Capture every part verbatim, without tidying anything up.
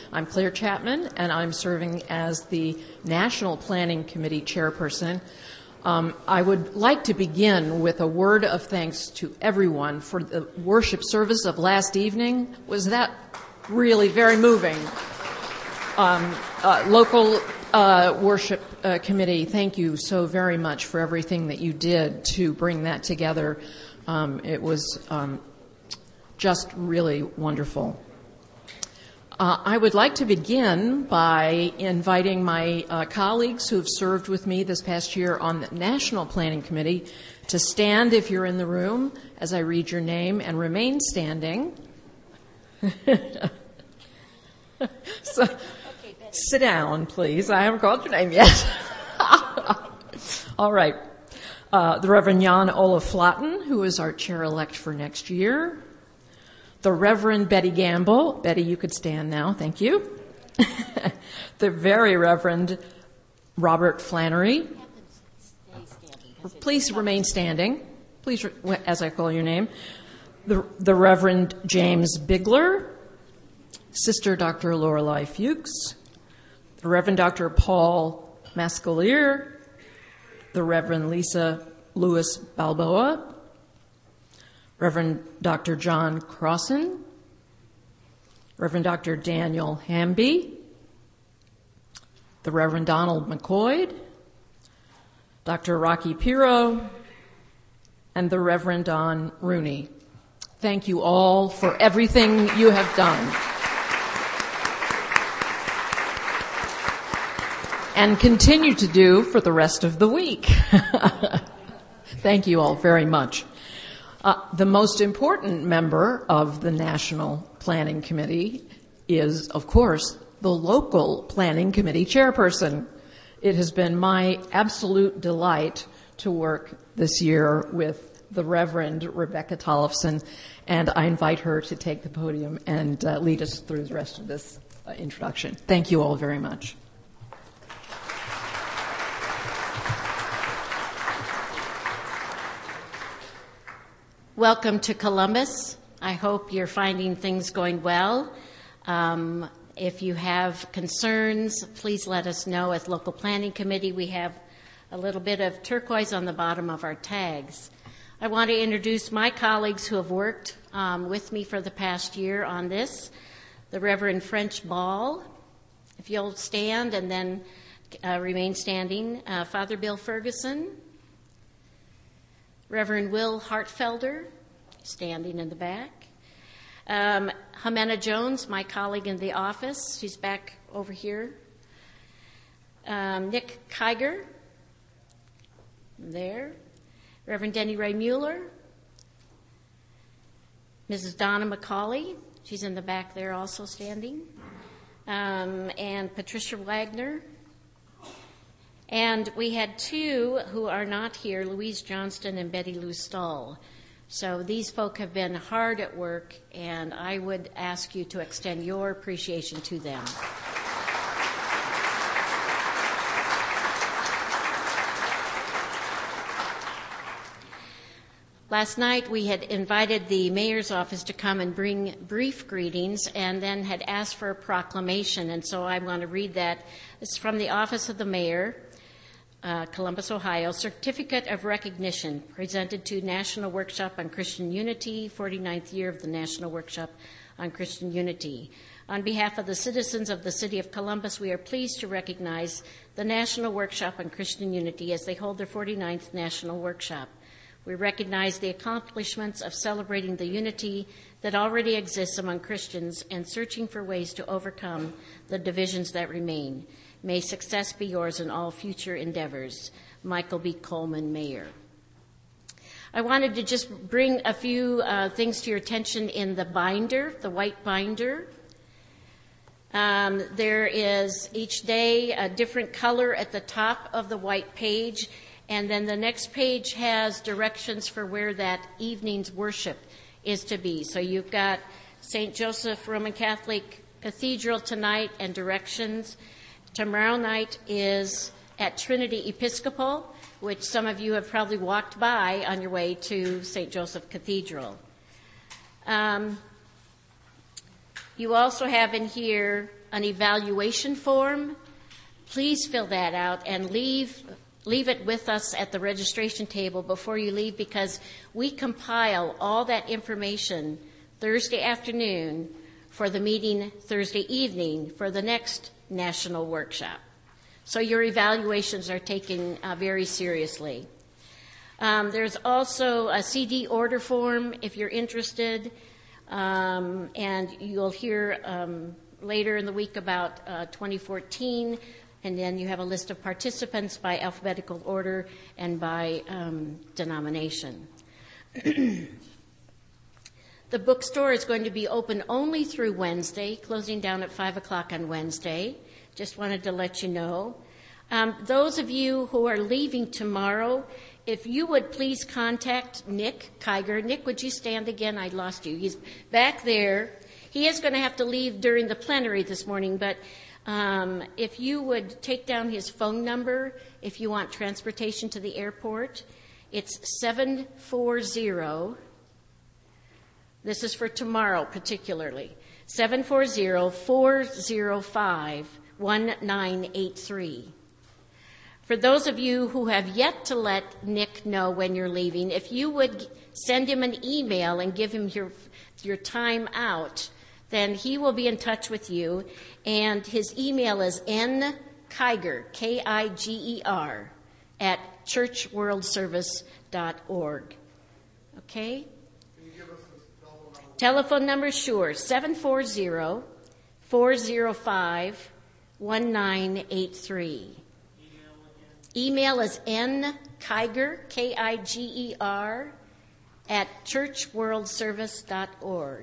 I'm Claire Chapman, and I'm serving as the National Planning Committee chairperson. Um, I would like to begin with a word of thanks to everyone for the worship service of last evening. Was that really very moving? Um, uh, local uh, worship uh, committee, thank you so very much for everything that you did to bring that together. Um, it was um, just really wonderful. Uh, I would like to begin by inviting my uh, colleagues who have served with me this past year on the National Planning Committee to stand if you're in the room as I read your name and remain standing. So, sit down, please. I haven't called your name yet. All right. Uh, the Reverend Jan Olaf Flatten, who is our chair-elect for next year. The Reverend Betty Gamble. Betty, you could stand now. Thank you. The Very Reverend Robert Flannery. Please remain standing. Please, as I call your name. The, the Reverend James Bigler. Sister Doctor Lorelei Fuchs. The Reverend Doctor Paul Mascalier. The Reverend Lisa Lewis Balboa. Reverend Doctor John Crossan, Reverend Doctor Daniel Hamby, the Reverend Donald McCoy, Doctor Rocky Piro, and the Reverend Don Rooney. Thank you all for everything you have done. And continue to do for the rest of the week. Thank you all very much. Uh, the most important member of the National Planning Committee is, of course, the local Planning Committee chairperson. It has been my absolute delight to work this year with the Reverend Rebecca Tollefson, and I invite her to take the podium and uh, lead us through the rest of this uh, introduction. Thank you all very much. Welcome to Columbus. I hope you're finding things going well. Um, if you have concerns, please let us know. As local planning committee, we have a little bit of turquoise on the bottom of our tags. I want to introduce my colleagues who have worked um, with me for the past year on this. The Reverend French Ball, if you'll stand and then uh, remain standing. Uh, Father Bill Ferguson. Reverend Will Hartfelder, standing in the back. Um, Jimena Jones, my colleague in the office. She's back over here. Um, Nick Kiger, there. Reverend Denny Ray Mueller. Missus Donna McCauley, she's in the back there also standing. Um, and Patricia Wagner. And we had two who are not here, Louise Johnston and Betty Lou Stahl. So these folk have been hard at work, and I would ask you to extend your appreciation to them. Last night we had invited the mayor's office to come and bring brief greetings and then had asked for a proclamation, and so I want to read that. It's from the office of the mayor. Uh, Columbus, Ohio, Certificate of Recognition presented to National Workshop on Christian Unity, forty-ninth year of the National Workshop on Christian Unity. On behalf of the citizens of the City of Columbus, we are pleased to recognize the National Workshop on Christian Unity as they hold their forty-ninth National Workshop. We recognize the accomplishments of celebrating the unity that already exists among Christians and searching for ways to overcome the divisions that remain. May success be yours in all future endeavors. Michael B. Coleman, Mayor. I wanted to just bring a few uh, things to your attention in the binder, the white binder. Um, there is each day a different color at the top of the white page, and then the next page has directions for where that evening's worship is to be. So you've got Saint Joseph Roman Catholic Cathedral tonight and directions. Tomorrow night is at Trinity Episcopal, which some of you have probably walked by on your way to Saint Joseph Cathedral. Um, you also have in here an evaluation form. Please fill that out and leave leave it with us at the registration table before you leave, because we compile all that information Thursday afternoon for the meeting Thursday evening for the next national workshop. So your evaluations are taken uh, very seriously. Um, there's also a C D order form if you're interested, um, and you'll hear um, later in the week about uh, twenty fourteen, and then you have a list of participants by alphabetical order and by um, denomination. The bookstore is going to be open only through Wednesday, closing down at five o'clock on Wednesday. Just wanted to let you know. Um, those of you who are leaving tomorrow, if you would please contact Nick Kiger. Nick, would you stand again? I lost you. He's back there. He is going to have to leave during the plenary this morning, but um, if you would take down his phone number if you want transportation to the airport, it's seven four zero. This is for tomorrow particularly. seven four zero, four zero five, one nine eight three. For those of you who have yet to let Nick know when you're leaving, if you would send him an email and give him your your time out, then he will be in touch with you. And his email is nkiger, K I G E R, at church world service dot org. Okay? Can you give us the telephone number? Telephone number, sure, seven four zero, four zero five, one nine eight three. Email is nkiger, K I G E R, at church world service dot org.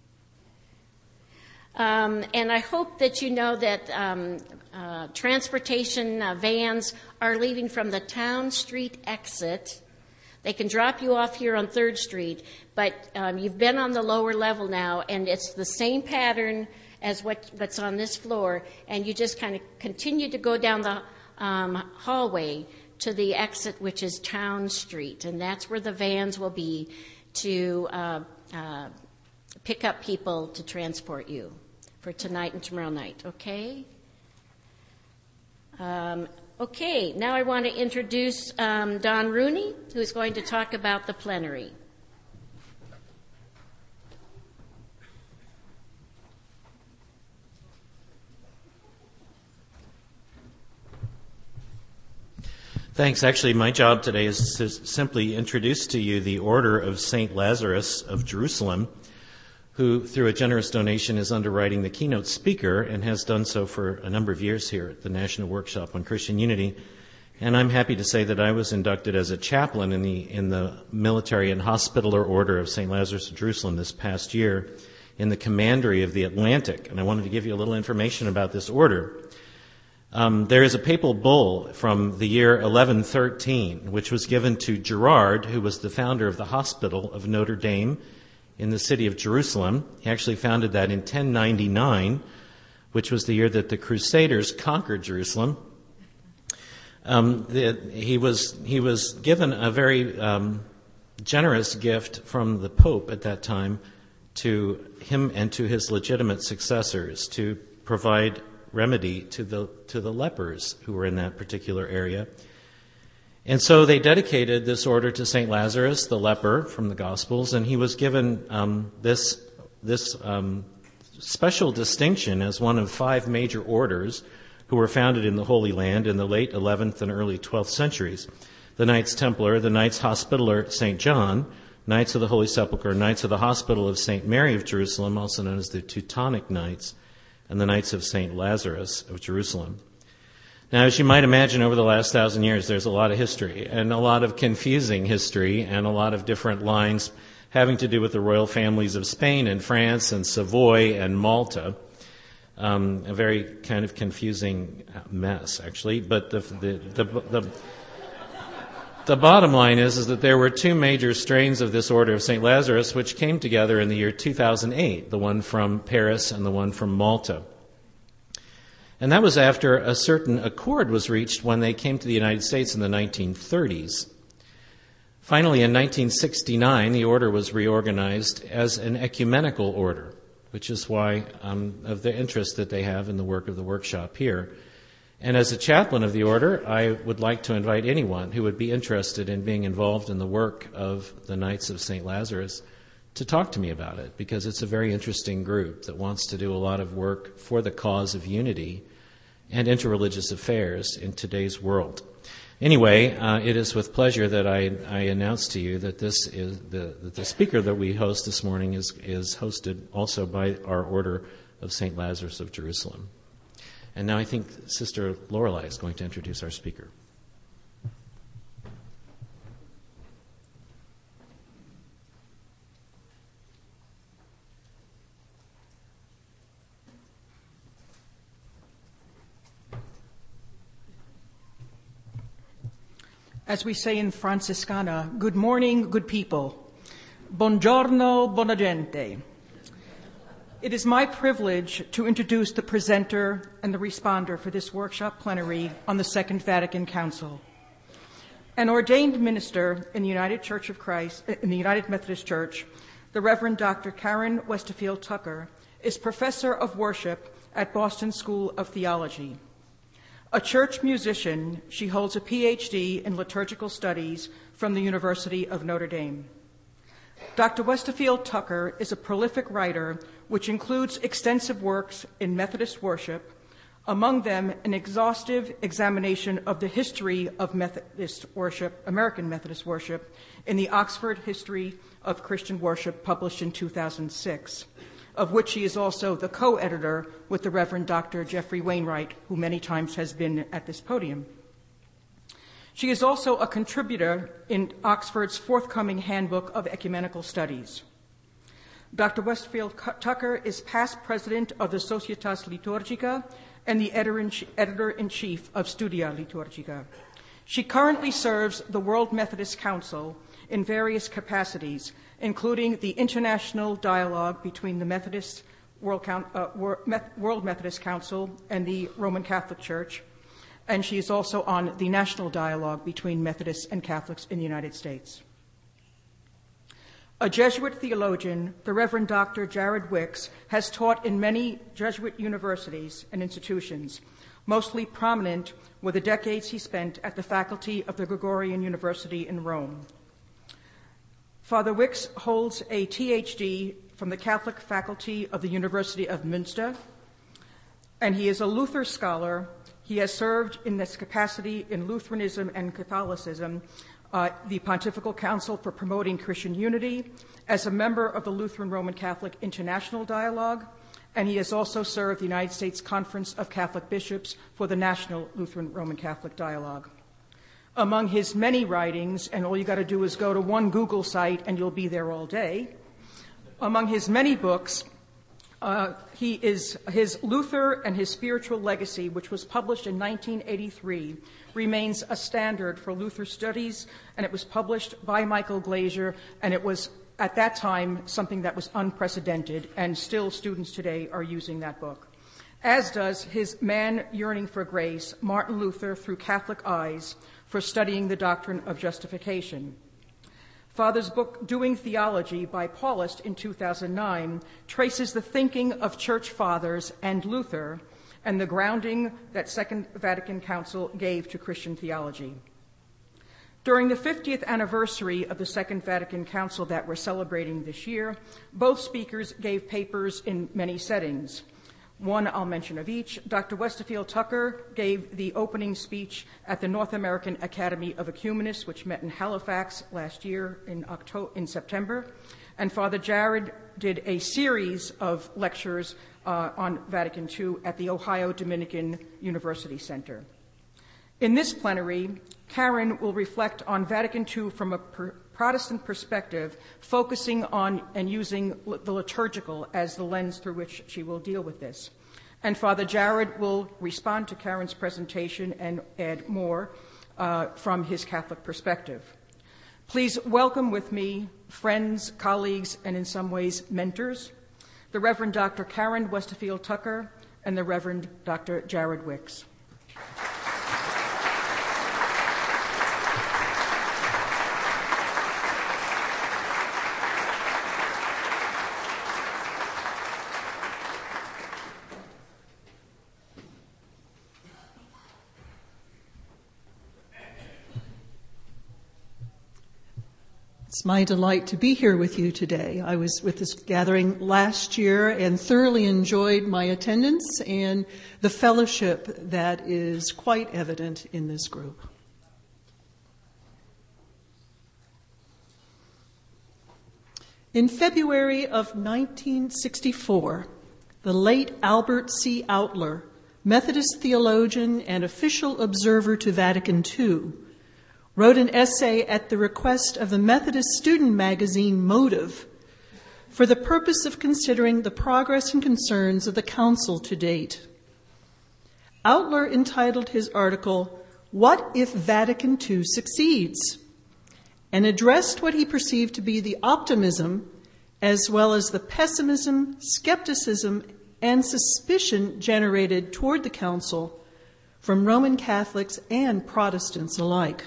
Um, and I hope that you know that um, uh, transportation uh, vans are leaving from the Town Street exit. They can drop you off here on third Street, but um, you've been on the lower level now, and it's the same pattern as what, what's on this floor, and you just kind of continue to go down the Um, hallway to the exit, which is Town Street, and that's where the vans will be to uh, uh, pick up people to transport you for tonight and tomorrow night, okay? Um, okay, now I want to introduce um, Don Rooney, who's going to talk about the plenary. Thanks. Actually, my job today is to simply introduce to you the Order of Saint Lazarus of Jerusalem, who, through a generous donation, is underwriting the keynote speaker and has done so for a number of years here at the National Workshop on Christian Unity. And I'm happy to say that I was inducted as a chaplain in the in the Military and Hospitaller Order of Saint Lazarus of Jerusalem this past year in the Commandery of the Atlantic. And I wanted to give you a little information about this order. Um, there is a papal bull from the year eleven thirteen, which was given to Gerard, who was the founder of the Hospital of Notre Dame in the city of Jerusalem. He actually founded that in ten ninety-nine, which was the year that the Crusaders conquered Jerusalem. Um, the, he was he was given a very um, generous gift from the Pope at that time to him and to his legitimate successors to provide remedy to the to the lepers who were in that particular area. And so they dedicated this order to Saint Lazarus, the leper from the Gospels, and he was given um, this this um, special distinction as one of five major orders who were founded in the Holy Land in the late eleventh and early twelfth centuries. The Knights Templar, the Knights Hospitaller Saint John, Knights of the Holy Sepulchre, Knights of the Hospital of Saint Mary of Jerusalem, also known as the Teutonic Knights, and the Knights of Saint Lazarus of Jerusalem. Now, as you might imagine, over the last thousand years, there's a lot of history, and a lot of confusing history, and a lot of different lines having to do with the royal families of Spain and France and Savoy and Malta. Um, a very kind of confusing mess, actually. But the the the, the, the bottom line is, is that there were two major strains of this order of Saint Lazarus which came together in the year two thousand eight, the one from Paris and the one from Malta. And that was after a certain accord was reached when they came to the United States in the nineteen thirties. Finally, in nineteen sixty-nine, the order was reorganized as an ecumenical order. which is why um, of the interest that they have in the work of the workshop here. And as a chaplain of the order, I would like to invite anyone who would be interested in being involved in the work of the Knights of Saint Lazarus to talk to me about it, because it's a very interesting group that wants to do a lot of work for the cause of unity and interreligious affairs in today's world. Anyway, uh, it is with pleasure that I, I announce to you that this is the, that the speaker that we host this morning is, is hosted also by our Order of Saint Lazarus of Jerusalem. And now I think Sister Lorelei is going to introduce our speaker. As we say in Franciscana, good morning, good people. Buongiorno, buona gente. It is my privilege to introduce the presenter and the responder for this workshop plenary on the Second Vatican Council. An ordained minister in the United Church of Christ, in the United Methodist Church, the Reverend Doctor Karen Westerfield Tucker is professor of worship at Boston School of Theology. A church musician, she holds a P H D in liturgical studies from the University of Notre Dame. Doctor Westerfield Tucker is a prolific writer which includes extensive works in Methodist worship, among them an exhaustive examination of the history of Methodist worship, American Methodist worship, in the Oxford History of Christian Worship published in two thousand six. Of which she is also the co-editor with the Reverend Doctor Jeffrey Wainwright, who many times has been at this podium. She is also a contributor in Oxford's forthcoming Handbook of Ecumenical Studies. Doctor Westerfield Tucker is past president of the Societas Liturgica and the editor-in-chief of Studia Liturgica. She currently serves the World Methodist Council in various capacities, including the international dialogue between the Methodist World, Count, uh, World Methodist Council and the Roman Catholic Church, and she is also on the national dialogue between Methodists and Catholics in the United States. A Jesuit theologian, the Reverend Doctor Jared Wicks has taught in many Jesuit universities and institutions. Mostly prominent were the decades he spent at the faculty of the Gregorian University in Rome. Father Wicks holds a T H D from the Catholic faculty of the University of Münster, and he is a Luther scholar. He has served in this capacity in Lutheranism and Catholicism, uh, the Pontifical Council for Promoting Christian Unity, as a member of the Lutheran Roman Catholic International Dialogue, and he has also served the United States Conference of Catholic Bishops for the National Lutheran Roman Catholic Dialogue. Among his many writings, and all you got to do is go to one Google site and you'll be there all day. Among his many books, uh, he is his Luther and His Spiritual Legacy, which was published in nineteen eighty-three, remains a standard for Luther studies, and it was published by Michael Glaser, and it was at that time something that was unprecedented, and still students today are using that book. As does his Man Yearning for Grace, Martin Luther Through Catholic Eyes, for studying the doctrine of justification. Father's book, Doing Theology, by Paulist in two thousand nine, traces the thinking of church fathers and Luther and the grounding that Second Vatican Council gave to Christian theology. During the fiftieth anniversary of the Second Vatican Council that we're celebrating this year, both speakers gave papers in many settings. One I'll mention of each. Doctor Westerfield Tucker gave the opening speech at the North American Academy of Ecumenists, which met in Halifax last year in October, in September. And Father Jared did a series of lectures uh, on Vatican Two at the Ohio Dominican University Center. In this plenary, Karen will reflect on Vatican Two from a per- Protestant perspective, focusing on and using the liturgical as the lens through which she will deal with this. And Father Jared will respond to Karen's presentation and add more uh, from his Catholic perspective. Please welcome with me friends, colleagues, and in some ways mentors, the Reverend Doctor Karen Westerfield Tucker and the Reverend Doctor Jared Wicks. It's my delight to be here with you today. I was with this gathering last year and thoroughly enjoyed my attendance and the fellowship that is quite evident in this group. In February of nineteen sixty-four, the late Albert C. Outler, Methodist theologian and official observer to Vatican Two, wrote an essay at the request of the Methodist student magazine Motive for the purpose of considering the progress and concerns of the Council to date. Outler entitled his article, "What if Vatican Two Succeeds?" and addressed what he perceived to be the optimism as well as the pessimism, skepticism, and suspicion generated toward the Council from Roman Catholics and Protestants alike.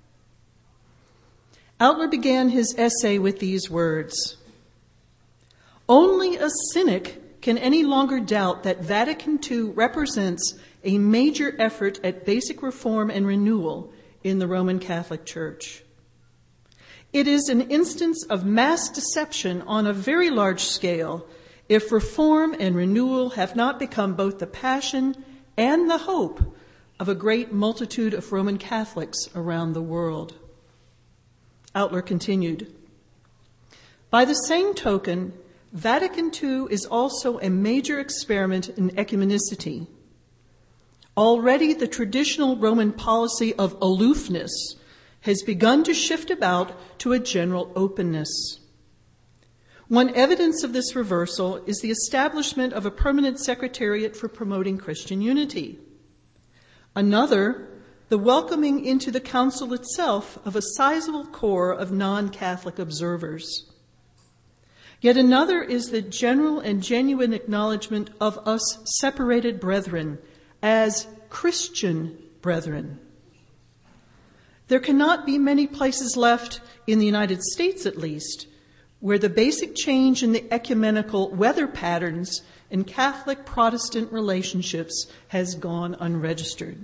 Outler began his essay with these words: "Only a cynic can any longer doubt that Vatican Two represents a major effort at basic reform and renewal in the Roman Catholic Church. It is an instance of mass deception on a very large scale if reform and renewal have not become both the passion and the hope of a great multitude of Roman Catholics around the world." Outler continued, "By the same token, Vatican Two is also a major experiment in ecumenicity. Already the traditional Roman policy of aloofness has begun to shift about to a general openness. One evidence of this reversal is the establishment of a permanent secretariat for promoting Christian unity. Another, the welcoming into the Council itself of a sizable core of non-Catholic observers. Yet another is the general and genuine acknowledgement of us separated brethren as Christian brethren. There cannot be many places left, in the United States at least, where the basic change in the ecumenical weather patterns in Catholic-Protestant relationships has gone unregistered.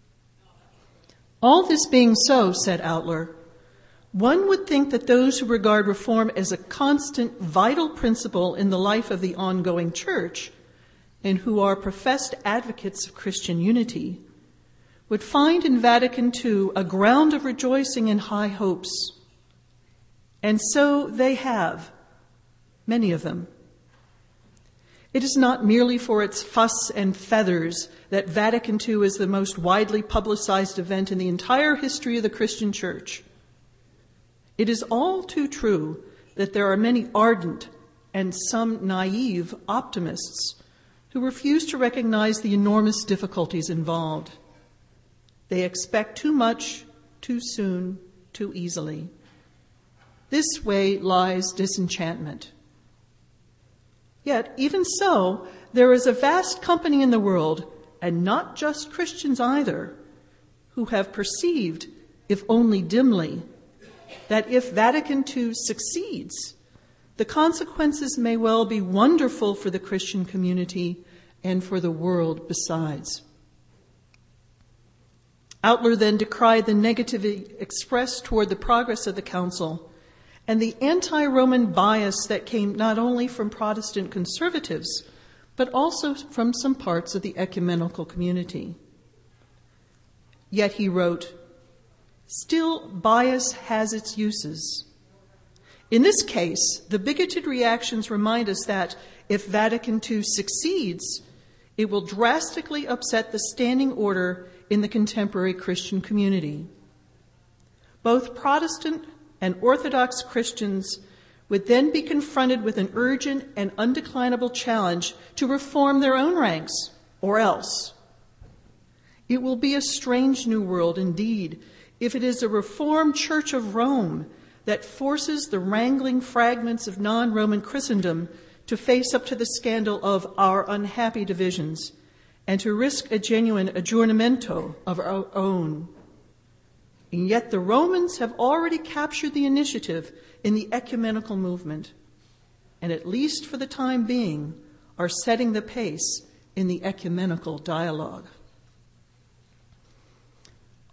All this being so," said Outler, "one would think that those who regard reform as a constant, vital principle in the life of the ongoing Church, and who are professed advocates of Christian unity, would find in Vatican Two a ground of rejoicing and high hopes. And so they have, many of them. It is not merely for its fuss and feathers that Vatican Two is the most widely publicized event in the entire history of the Christian Church. It is all too true that there are many ardent and some naive optimists who refuse to recognize the enormous difficulties involved. They expect too much, too soon, too easily. This way lies disenchantment. Yet, even so, there is a vast company in the world, and not just Christians either, who have perceived, if only dimly, that if Vatican Two succeeds, the consequences may well be wonderful for the Christian community and for the world besides." Outler then decried the negativity expressed toward the progress of the Council and the anti-Roman bias that came not only from Protestant conservatives, but also from some parts of the ecumenical community. Yet he wrote, "Still, bias has its uses. In this case, the bigoted reactions remind us that if Vatican Two succeeds, it will drastically upset the standing order in the contemporary Christian community. Both Protestant and Orthodox Christians would then be confronted with an urgent and undeclinable challenge to reform their own ranks, or else. It will be a strange new world indeed if it is a Reformed Church of Rome that forces the wrangling fragments of non-Roman Christendom to face up to the scandal of our unhappy divisions and to risk a genuine aggiornamento of our own. And yet the Romans have already captured the initiative in the ecumenical movement, and at least for the time being, are setting the pace in the ecumenical dialogue."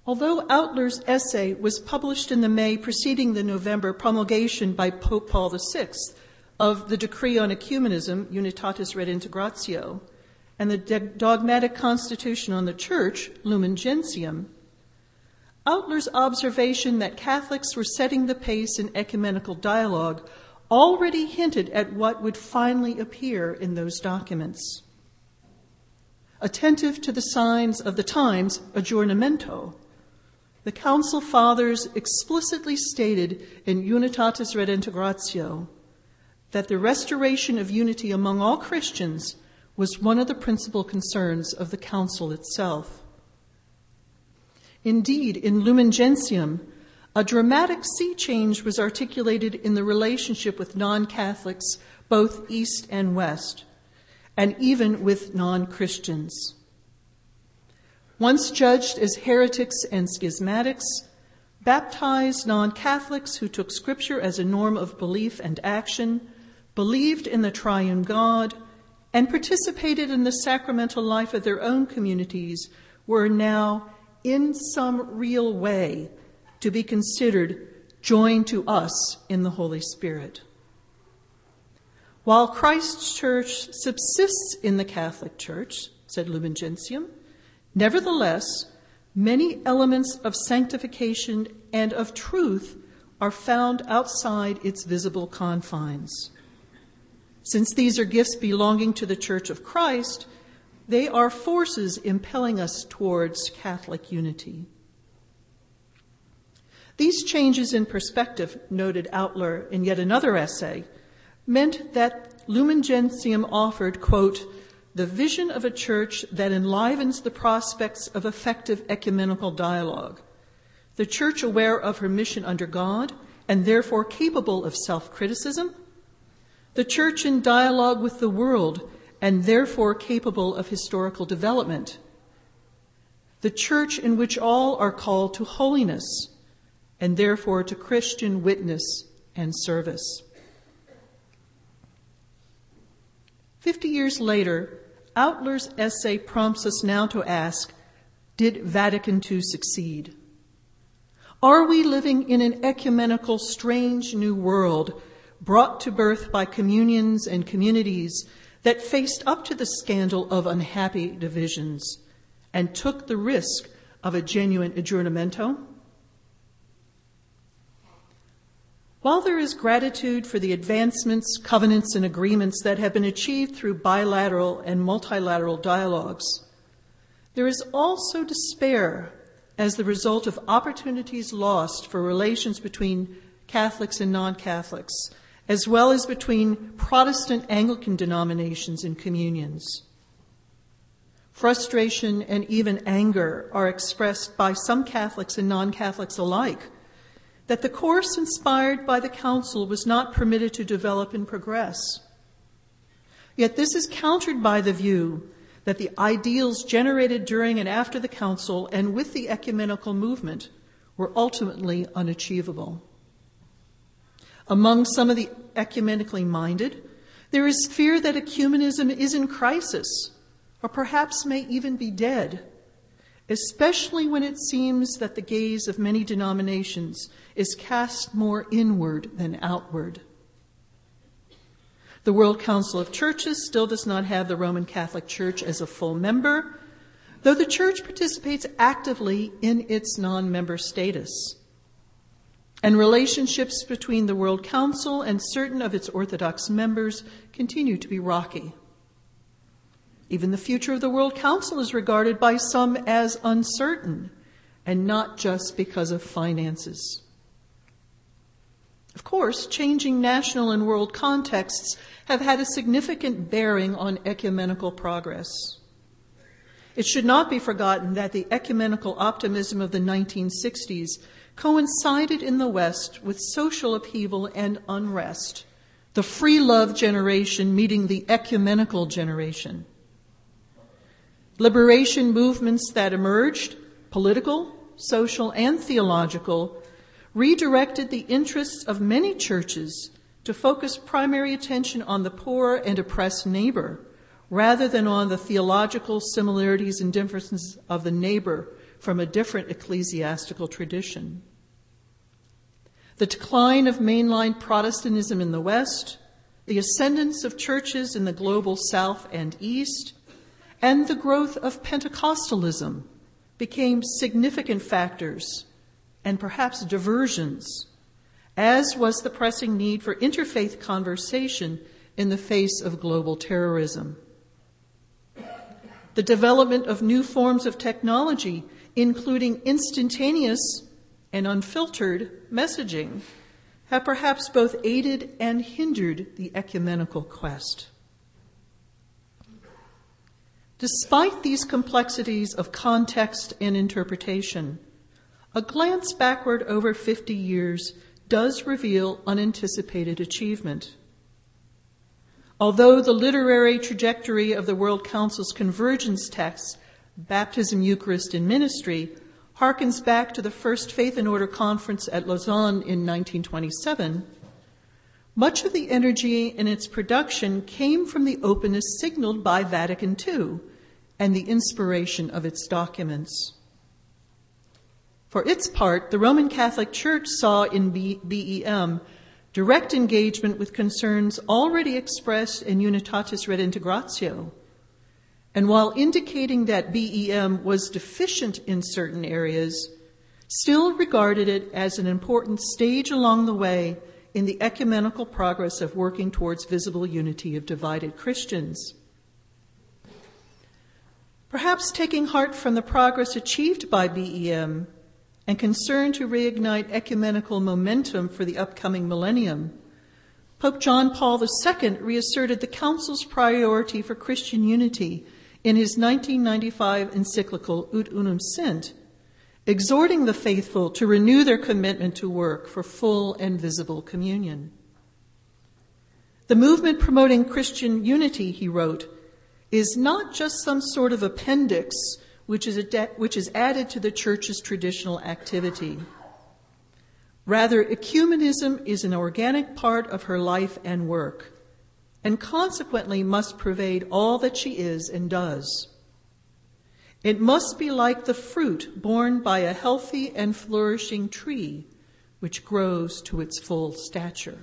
Although Outler's essay was published in the May preceding the November promulgation by Pope Paul the Sixth of the Decree on Ecumenism, Unitatis Redintegratio, and the Dogmatic Constitution on the Church, Lumen Gentium, Outler's observation that Catholics were setting the pace in ecumenical dialogue already hinted at what would finally appear in those documents. Attentive to the signs of the times, aggiornamento, the Council Fathers explicitly stated in Unitatis Redintegratio that the restoration of unity among all Christians was one of the principal concerns of the Council itself. Indeed, in Lumen Gentium, a dramatic sea change was articulated in the relationship with non-Catholics, both East and West, and even with non-Christians. Once judged as heretics and schismatics, baptized non-Catholics who took Scripture as a norm of belief and action, believed in the triune God, and participated in the sacramental life of their own communities were now, in some real way, to be considered joined to us in the Holy Spirit. While Christ's Church subsists in the Catholic Church, said Lumen Gentium, nevertheless, many elements of sanctification and of truth are found outside its visible confines. Since these are gifts belonging to the Church of Christ, they are forces impelling us towards Catholic unity. These changes in perspective, noted Outler in yet another essay, meant that Lumen Gentium offered, quote, the vision of a church that enlivens the prospects of effective ecumenical dialogue, the church aware of her mission under God and therefore capable of self-criticism, the church in dialogue with the world and therefore capable of historical development, the church in which all are called to holiness and therefore to Christian witness and service. Fifty years later, Outler's essay prompts us now to ask, did Vatican Two succeed? Are we living in an ecumenical, strange new world brought to birth by communions and communities that faced up to the scandal of unhappy divisions and took the risk of a genuine aggiornamento? While there is gratitude for the advancements, covenants, and agreements that have been achieved through bilateral and multilateral dialogues, there is also despair as the result of opportunities lost for relations between Catholics and non-Catholics, as well as between Protestant Anglican denominations and communions. Frustration and even anger are expressed by some Catholics and non-Catholics alike that the course inspired by the Council was not permitted to develop and progress. Yet this is countered by the view that the ideals generated during and after the Council and with the ecumenical movement were ultimately unachievable. Among some of the ecumenically minded, there is fear that ecumenism is in crisis, or perhaps may even be dead, especially when it seems that the gaze of many denominations is cast more inward than outward. The World Council of Churches still does not have the Roman Catholic Church as a full member, though the Church participates actively in its non-member status. And relationships between the World Council and certain of its Orthodox members continue to be rocky. Even the future of the World Council is regarded by some as uncertain, and not just because of finances. Of course, changing national and world contexts have had a significant bearing on ecumenical progress. It should not be forgotten that the ecumenical optimism of the nineteen sixties coincided in the West with social upheaval and unrest, the free love generation meeting the ecumenical generation. Liberation movements that emerged, political, social, and theological, redirected the interests of many churches to focus primary attention on the poor and oppressed neighbor, rather than on the theological similarities and differences of the neighbor from a different ecclesiastical tradition. The decline of mainline Protestantism in the West, the ascendance of churches in the global South and East, and the growth of Pentecostalism became significant factors and perhaps diversions, as was the pressing need for interfaith conversation in the face of global terrorism. The development of new forms of technology, including instantaneous and unfiltered messaging, have perhaps both aided and hindered the ecumenical quest. Despite these complexities of context and interpretation, a glance backward over fifty years does reveal unanticipated achievement. Although the literary trajectory of the World Council's convergence text, Baptism, Eucharist, and Ministry, harkens back to the first Faith and Order Conference at Lausanne in nineteen twenty-seven, much of the energy in its production came from the openness signaled by Vatican Two and the inspiration of its documents. For its part, the Roman Catholic Church saw in B E M direct engagement with concerns already expressed in Unitatis Redintegratio, and while indicating that B E M was deficient in certain areas, still regarded it as an important stage along the way in the ecumenical progress of working towards visible unity of divided Christians. Perhaps taking heart from the progress achieved by B E M and concerned to reignite ecumenical momentum for the upcoming millennium, Pope John Paul the Second reasserted the Council's priority for Christian unity in his nineteen ninety-five encyclical Ut Unum Sint, exhorting the faithful to renew their commitment to work for full and visible communion. The movement promoting Christian unity, he wrote, is not just some sort of appendix which is, ad- which is added to the Church's traditional activity. Rather, ecumenism is an organic part of her life and work, and consequently must pervade all that she is and does. It must be like the fruit borne by a healthy and flourishing tree, which grows to its full stature.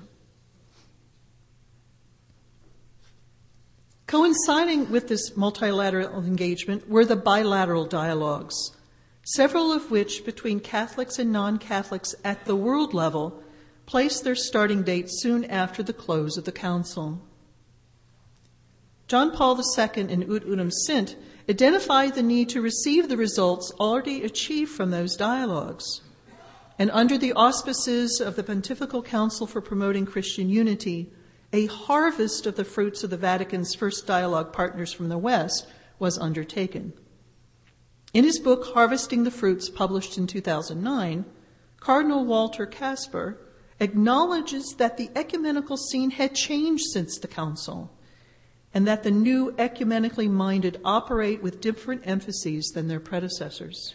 Coinciding with this multilateral engagement were the bilateral dialogues, several of which between Catholics and non-Catholics at the world level placed their starting date soon after the close of the Council. John Paul the Second in Ut Unum Sint identified the need to receive the results already achieved from those dialogues, and under the auspices of the Pontifical Council for Promoting Christian Unity, a harvest of the fruits of the Vatican's first dialogue partners from the West was undertaken. In his book, Harvesting the Fruits, published in two thousand nine, Cardinal Walter Kasper acknowledges that the ecumenical scene had changed since the Council, and that the new ecumenically minded operate with different emphases than their predecessors.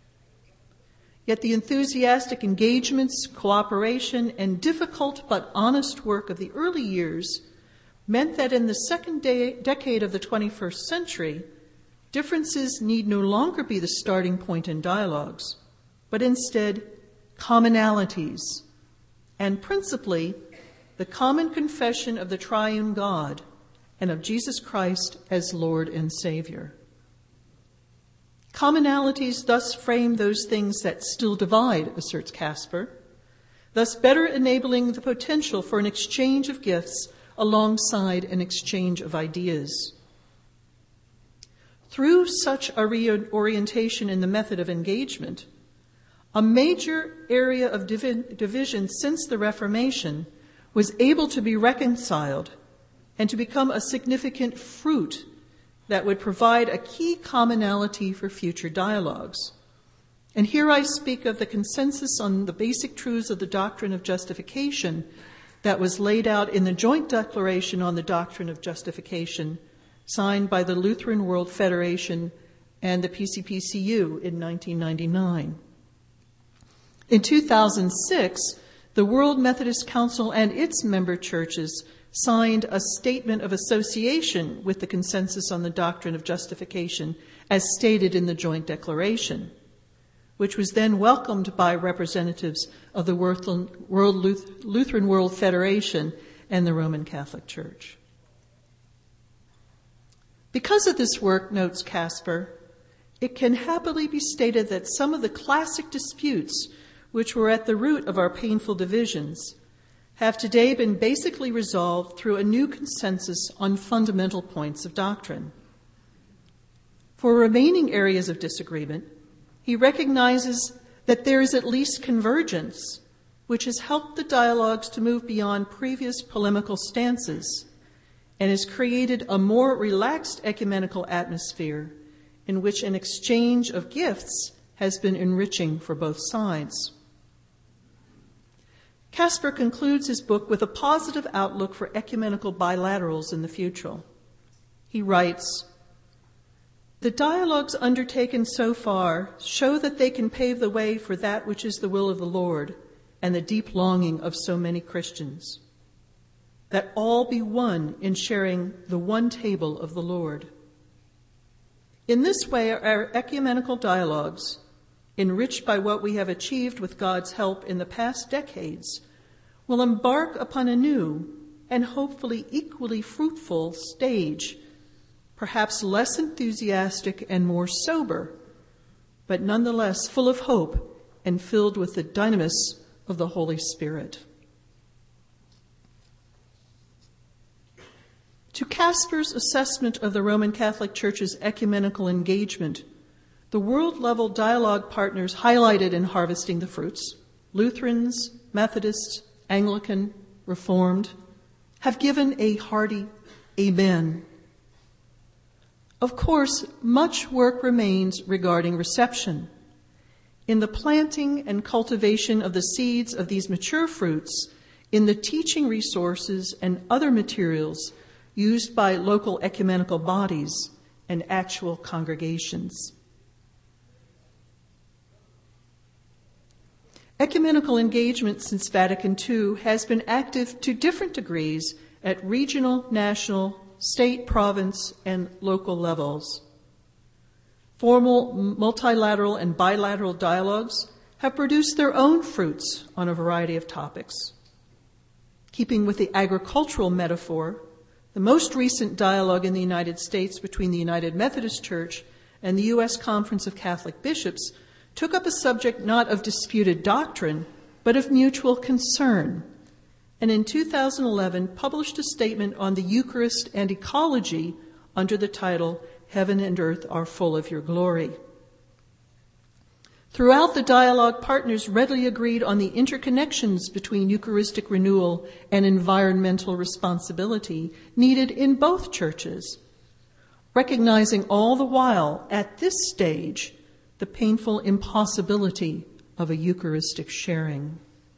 Yet the enthusiastic engagements, cooperation, and difficult but honest work of the early years meant that in the second de- decade of the twenty-first century, differences need no longer be the starting point in dialogues, but instead commonalities, and principally the common confession of the triune God and of Jesus Christ as Lord and Savior. Commonalities thus frame those things that still divide, asserts Kasper, thus better enabling the potential for an exchange of gifts alongside an exchange of ideas. Through such a reorientation in the method of engagement, a major area of divi- division since the Reformation was able to be reconciled and to become a significant fruit that would provide a key commonality for future dialogues. And here I speak of the consensus on the basic truths of the doctrine of justification that was laid out in the Joint Declaration on the Doctrine of Justification, signed by the Lutheran World Federation and the P C P C U in nineteen ninety-nine. In two thousand six, the World Methodist Council and its member churches signed a statement of association with the consensus on the doctrine of justification as stated in the Joint Declaration. which was then welcomed by representatives of the World Lutheran World Federation and the Roman Catholic Church. Because of this work, notes Casper, it can happily be stated that some of the classic disputes which were at the root of our painful divisions have today been basically resolved through a new consensus on fundamental points of doctrine. For remaining areas of disagreement, he recognizes that there is at least convergence, which has helped the dialogues to move beyond previous polemical stances and has created a more relaxed ecumenical atmosphere in which an exchange of gifts has been enriching for both sides. Casper concludes his book with a positive outlook for ecumenical bilaterals in the future. He writes, "The dialogues undertaken so far show that they can pave the way for that which is the will of the Lord and the deep longing of so many Christians, that all be one in sharing the one table of the Lord. In this way, our ecumenical dialogues, enriched by what we have achieved with God's help in the past decades, will embark upon a new and hopefully equally fruitful stage, perhaps less enthusiastic and more sober, but nonetheless full of hope and filled with the dynamis of the Holy Spirit." To Casper's assessment of the Roman Catholic Church's ecumenical engagement, the world-level dialogue partners highlighted in Harvesting the Fruits, Lutherans, Methodists, Anglican, Reformed, have given a hearty amen. Of course, much work remains regarding reception. In the planting and cultivation of the seeds of these mature fruits, in the teaching resources and other materials used by local ecumenical bodies and actual congregations. Ecumenical engagement since Vatican Two has been active to different degrees at regional, national, state, province, and local levels. Formal multilateral and bilateral dialogues have produced their own fruits on a variety of topics. Keeping with the agricultural metaphor, the most recent dialogue in the United States between the United Methodist Church and the U S Conference of Catholic Bishops took up a subject not of disputed doctrine, but of mutual concern, and in two thousand eleven published a statement on the Eucharist and ecology under the title, "Heaven and Earth Are Full of Your Glory." Throughout the dialogue, partners readily agreed on the interconnections between Eucharistic renewal and environmental responsibility needed in both churches, recognizing all the while, at this stage, the painful impossibility of a Eucharistic sharing.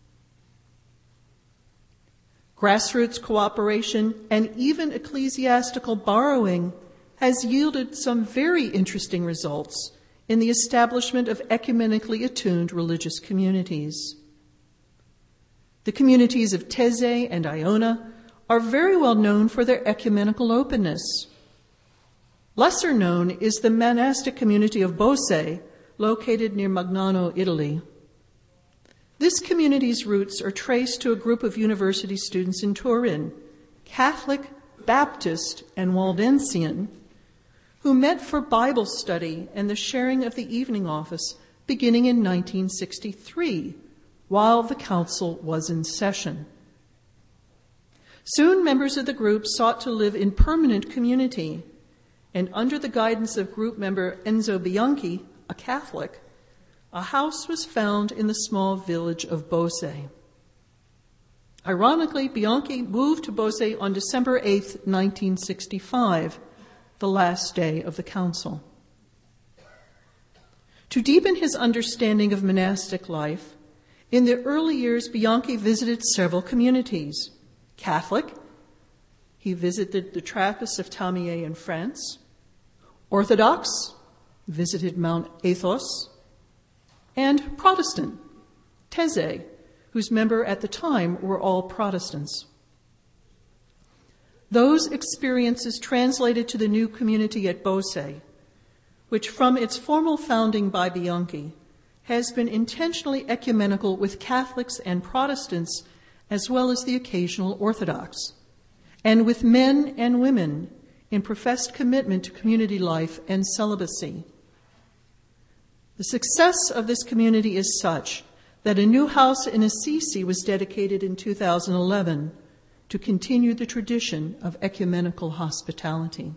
Grassroots cooperation and even ecclesiastical borrowing has yielded some very interesting results in the establishment of ecumenically attuned religious communities. The communities of Taizé and Iona are very well known for their ecumenical openness. Lesser known is the monastic community of Bose, located near Magnano, Italy. This community's roots are traced to a group of university students in Turin, Catholic, Baptist, and Waldensian, who met for Bible study and the sharing of the evening office beginning in nineteen sixty-three, while the council was in session. Soon, members of the group sought to live in permanent community, and under the guidance of group member Enzo Bianchi, a Catholic, a house was found in the small village of Bose. Ironically, Bianchi moved to Bose on December eighth, nineteen sixty-five, the last day of the council. To deepen his understanding of monastic life, in the early years, Bianchi visited several communities. Catholic, he visited the Trappists of Tamier in France. Orthodox, visited Mount Athos. And Protestant, Taizé, whose members at the time were all Protestants. Those experiences translated to the new community at Bose, which from its formal founding by Bianchi has been intentionally ecumenical with Catholics and Protestants, as well as the occasional Orthodox, and with men and women in professed commitment to community life and celibacy. The success of this community is such that a new house in Assisi was dedicated in two thousand eleven to continue the tradition of ecumenical hospitality.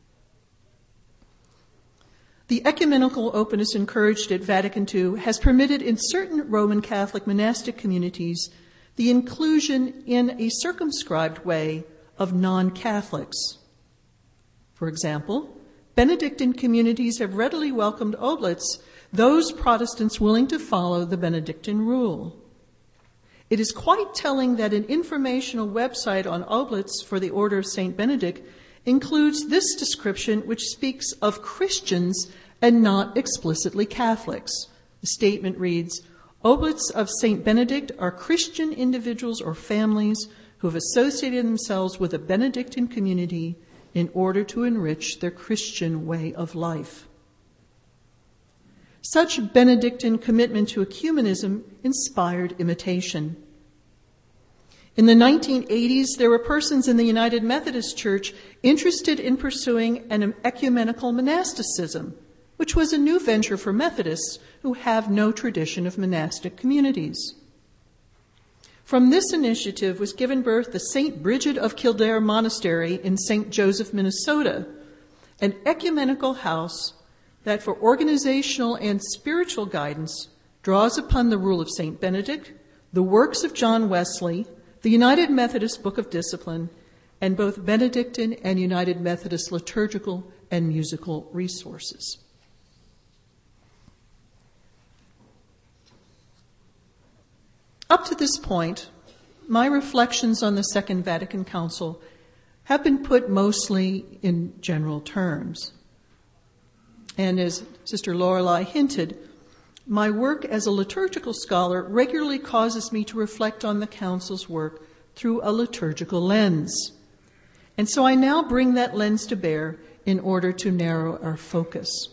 The ecumenical openness encouraged at Vatican Two has permitted in certain Roman Catholic monastic communities the inclusion in a circumscribed way of non-Catholics. For example, Benedictine communities have readily welcomed oblates those Protestants willing to follow the Benedictine rule. It is quite telling that an informational website on oblates for the Order of Saint Benedict includes this description, which speaks of Christians and not explicitly Catholics. The statement reads, "Oblates of Saint Benedict are Christian individuals or families who have associated themselves with a Benedictine community in order to enrich their Christian way of life." Such Benedictine commitment to ecumenism inspired imitation. In the nineteen eighties, there were persons in the United Methodist Church interested in pursuing an ecumenical monasticism, which was a new venture for Methodists who have no tradition of monastic communities. From this initiative was given birth the Saint Bridget of Kildare Monastery in Saint Joseph, Minnesota, an ecumenical house that for organizational and spiritual guidance draws upon the rule of Saint Benedict, the works of John Wesley, the United Methodist Book of Discipline, and both Benedictine and United Methodist liturgical and musical resources. Up to this point, my reflections on the Second Vatican Council have been put mostly in general terms. And as Sister Lorelei hinted, my work as a liturgical scholar regularly causes me to reflect on the Council's work through a liturgical lens. And so I now bring that lens to bear in order to narrow our focus.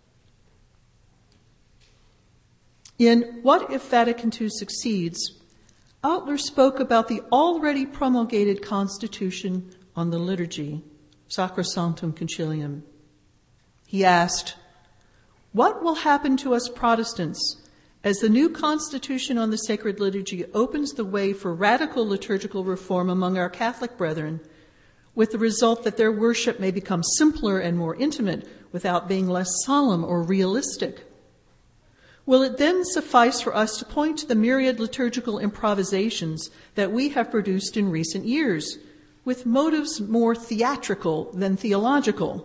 In What If Vatican Two Succeeds, Outler spoke about the already promulgated Constitution on the Liturgy, Sacrosanctum Concilium. He asked, "What will happen to us Protestants as the new Constitution on the Sacred Liturgy opens the way for radical liturgical reform among our Catholic brethren, with the result that their worship may become simpler and more intimate without being less solemn or realistic? Will it then suffice for us to point to the myriad liturgical improvisations that we have produced in recent years, with motives more theatrical than theological?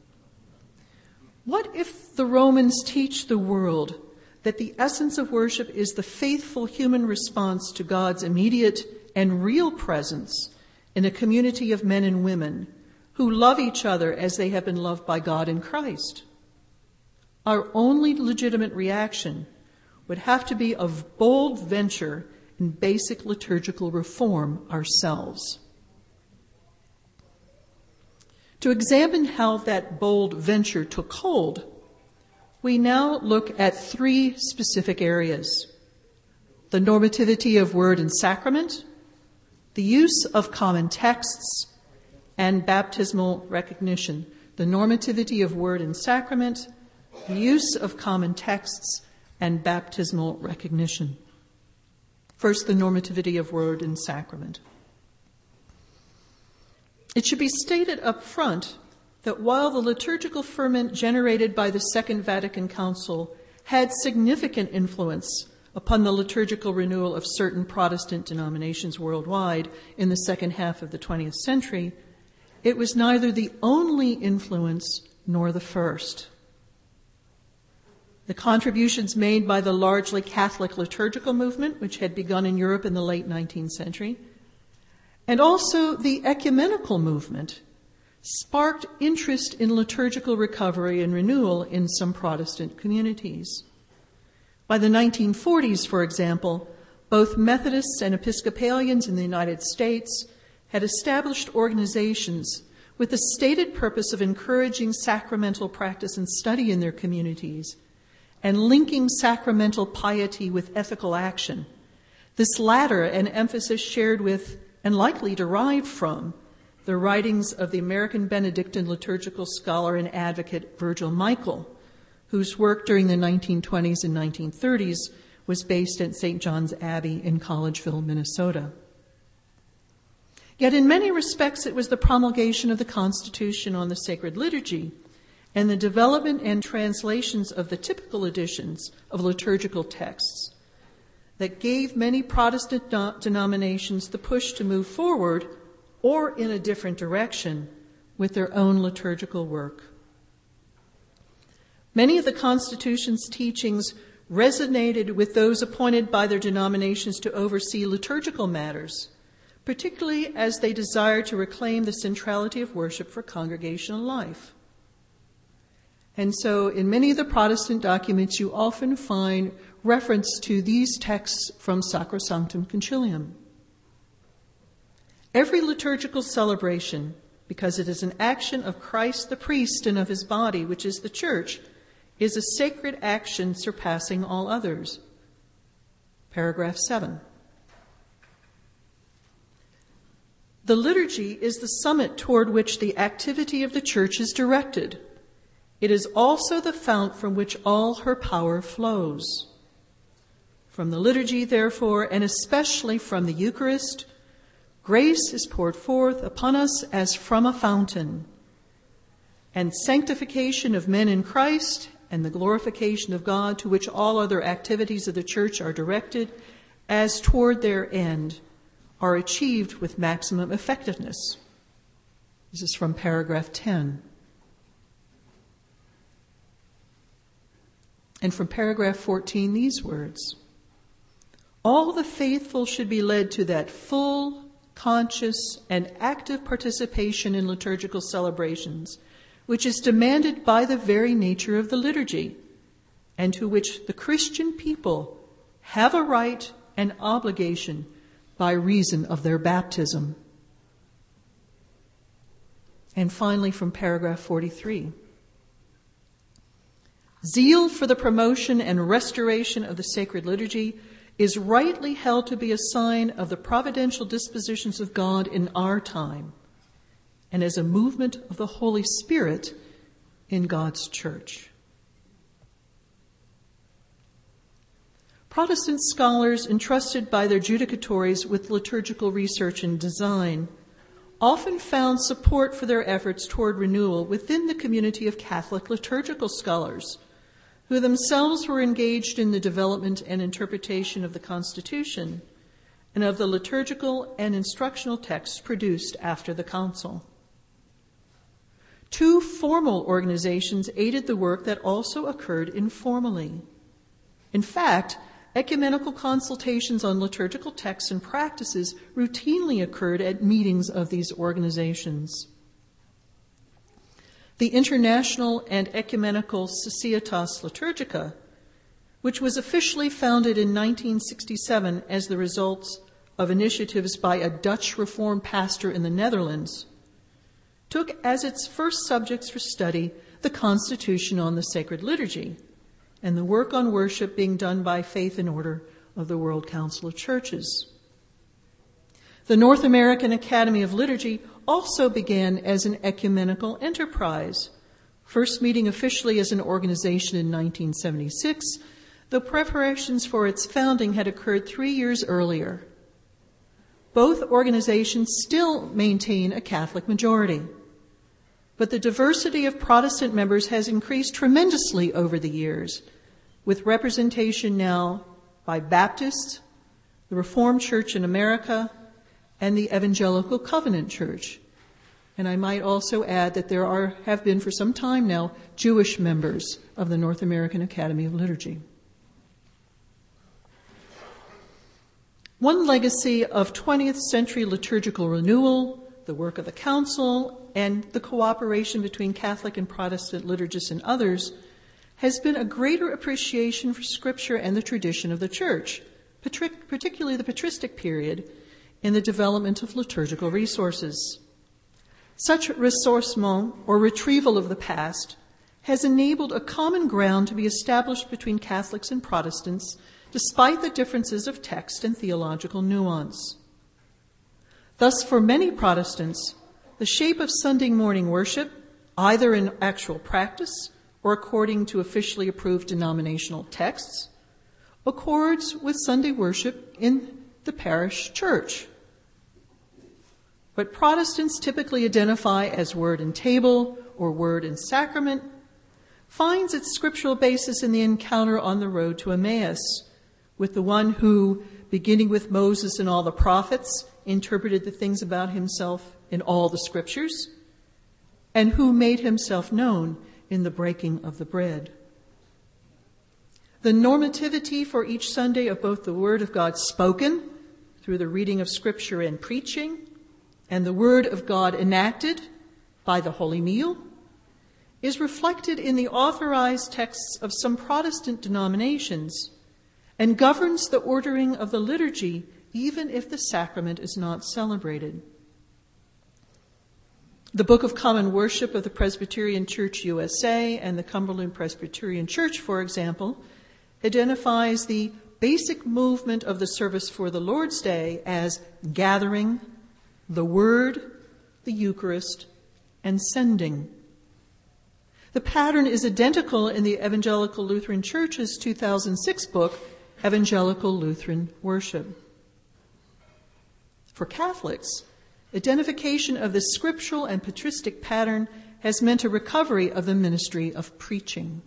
What if the Romans teach the world that the essence of worship is the faithful human response to God's immediate and real presence in a community of men and women who love each other as they have been loved by God in Christ? Our only legitimate reaction would have to be a bold venture in basic liturgical reform ourselves. To examine how that bold venture took hold, we now look at three specific areas: the normativity of word and sacrament, the use of common texts, and baptismal recognition. The normativity of word and sacrament, the use of common texts, and baptismal recognition. First, the normativity of word and sacrament. It should be stated up front that while the liturgical ferment generated by the Second Vatican Council had significant influence upon the liturgical renewal of certain Protestant denominations worldwide in the second half of the twentieth century, it was neither the only influence nor the first. The contributions made by the largely Catholic liturgical movement, which had begun in Europe in the late nineteenth century, and also the ecumenical movement, sparked interest in liturgical recovery and renewal in some Protestant communities. By the nineteen forties, for example, both Methodists and Episcopalians in the United States had established organizations with the stated purpose of encouraging sacramental practice and study in their communities, and linking sacramental piety with ethical action. This latter an emphasis shared with, and likely derived from, the writings of the American Benedictine liturgical scholar and advocate Virgil Michael, whose work during the nineteen twenties and nineteen thirties was based at Saint John's Abbey in Collegeville, Minnesota. Yet in many respects it was the promulgation of the Constitution on the Sacred Liturgy and the development and translations of the typical editions of liturgical texts that gave many Protestant do- denominations the push to move forward or in a different direction with their own liturgical work. Many of the Constitution's teachings resonated with those appointed by their denominations to oversee liturgical matters, particularly as they desired to reclaim the centrality of worship for congregational life. And so in many of the Protestant documents, you often find reference to these texts from Sacrosanctum Concilium. Every liturgical celebration, because it is an action of Christ the priest and of his body, which is the church, is a sacred action surpassing all others. Paragraph seven. The liturgy is the summit toward which the activity of the church is directed. It is also the fount from which all her power flows. From the liturgy, therefore, and especially from the Eucharist, grace is poured forth upon us as from a fountain, and sanctification of men in Christ and the glorification of God, to which all other activities of the church are directed, as toward their end, are achieved with maximum effectiveness. This is from paragraph ten. And from paragraph fourteen, these words: all the faithful should be led to that full, conscious, and active participation in liturgical celebrations, which is demanded by the very nature of the liturgy, and to which the Christian people have a right and obligation by reason of their baptism. And finally, from paragraph forty-three. Zeal for the promotion and restoration of the sacred liturgy is rightly held to be a sign of the providential dispositions of God in our time, and as a movement of the Holy Spirit in God's church. Protestant scholars entrusted by their judicatories with liturgical research and design often found support for their efforts toward renewal within the community of Catholic liturgical scholars, who themselves were engaged in the development and interpretation of the Constitution and of the liturgical and instructional texts produced after the Council. Two formal organizations aided the work that also occurred informally. In fact, ecumenical consultations on liturgical texts and practices routinely occurred at meetings of these organizations. The International and Ecumenical Societas Liturgica, which was officially founded in nineteen sixty-seven as the result of initiatives by a Dutch Reformed pastor in the Netherlands, took as its first subjects for study the Constitution on the Sacred Liturgy and the work on worship being done by Faith and Order of the World Council of Churches. The North American Academy of Liturgy also began as an ecumenical enterprise, first meeting officially as an organization in nineteen seventy-six, though preparations for its founding had occurred three years earlier. Both organizations still maintain a Catholic majority, but the diversity of Protestant members has increased tremendously over the years, with representation now by Baptists, the Reformed Church in America, and the Evangelical Covenant Church. And I might also add that there are have been for some time now Jewish members of the North American Academy of Liturgy. One legacy of twentieth century liturgical renewal, the work of the Council, and the cooperation between Catholic and Protestant liturgists and others has been a greater appreciation for Scripture and the tradition of the Church, particularly the patristic period, in the development of liturgical resources. Such ressourcement or retrieval of the past has enabled a common ground to be established between Catholics and Protestants, despite the differences of text and theological nuance. Thus, for many Protestants, the shape of Sunday morning worship, either in actual practice or according to officially approved denominational texts, accords with Sunday worship in the parish church. What Protestants typically identify as word and table or word and sacrament finds its scriptural basis in the encounter on the road to Emmaus with the one who, beginning with Moses and all the prophets, interpreted the things about himself in all the scriptures, and who made himself known in the breaking of the bread. The normativity for each Sunday of both the Word of God spoken through the reading of Scripture and preaching, and the Word of God enacted by the Holy Meal, is reflected in the authorized texts of some Protestant denominations and governs the ordering of the liturgy even if the sacrament is not celebrated. The Book of Common Worship of the Presbyterian Church U S A and the Cumberland Presbyterian Church, for example, identifies the basic movement of the service for the Lord's Day as gathering, the Word, the Eucharist, and sending. The pattern is identical in the Evangelical Lutheran Church's two thousand six book, Evangelical Lutheran Worship. For Catholics, identification of this scriptural and patristic pattern has meant a recovery of the ministry of preaching.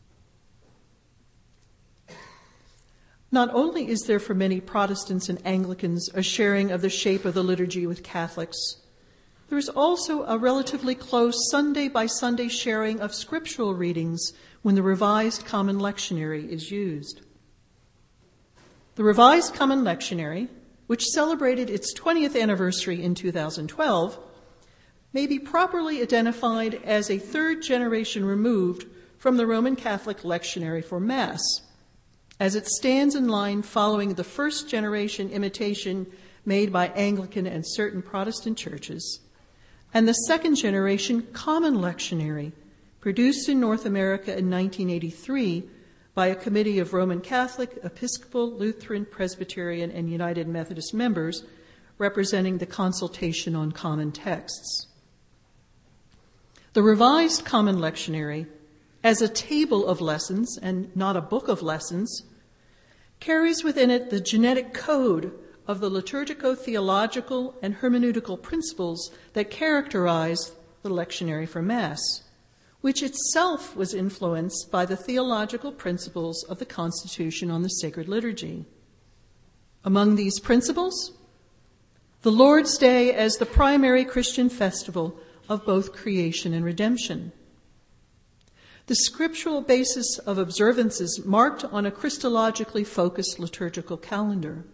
Not only is there for many Protestants and Anglicans a sharing of the shape of the liturgy with Catholics, there is also a relatively close Sunday by Sunday sharing of scriptural readings when the Revised Common Lectionary is used. The Revised Common Lectionary, which celebrated its twentieth anniversary in two thousand twelve, may be properly identified as a third generation removed from the Roman Catholic Lectionary for Mass, as it stands in line following the first generation imitation made by Anglican and certain Protestant churches, and the second generation Common Lectionary, produced in North America in nineteen eighty-three by a committee of Roman Catholic, Episcopal, Lutheran, Presbyterian, and United Methodist members representing the Consultation on Common Texts. The Revised Common Lectionary, as a table of lessons and not a book of lessons, carries within it the genetic code of the liturgico-theological and hermeneutical principles that characterize the lectionary for Mass, which itself was influenced by the theological principles of the Constitution on the Sacred Liturgy. Among these principles, the Lord's Day as the primary Christian festival of both creation and redemption. The scriptural basis of observances marked on a Christologically focused liturgical calendar.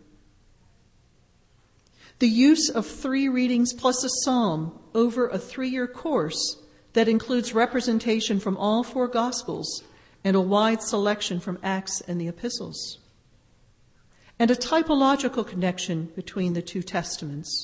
The use of three readings plus a psalm over a three-year course that includes representation from all four Gospels and a wide selection from Acts and the Epistles, and a typological connection between the two Testaments.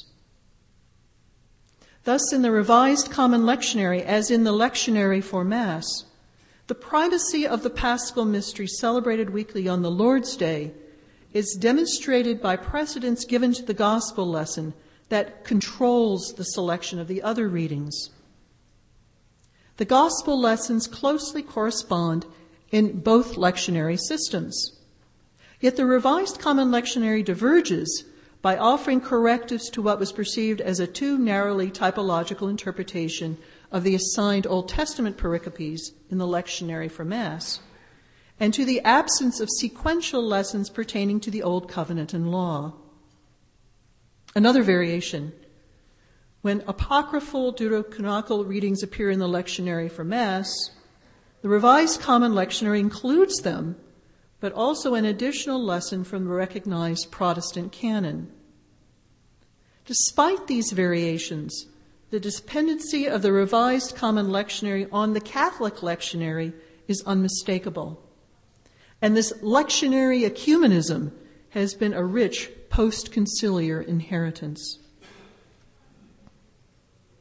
Thus, in the Revised Common Lectionary, as in the Lectionary for Mass, the primacy of the Paschal Mystery celebrated weekly on the Lord's Day is demonstrated by precedence given to the Gospel lesson that controls the selection of the other readings. The Gospel lessons closely correspond in both lectionary systems. Yet the Revised Common Lectionary diverges by offering correctives to what was perceived as a too narrowly typological interpretation of the assigned Old Testament pericopes in the lectionary for Mass, and to the absence of sequential lessons pertaining to the Old Covenant and Law. Another variation: when apocryphal deuterocanonical readings appear in the lectionary for Mass, the Revised Common Lectionary includes them, but also an additional lesson from the recognized Protestant canon. Despite these variations, the dependency of the Revised Common Lectionary on the Catholic lectionary is unmistakable. And this lectionary ecumenism has been a rich post-conciliar inheritance.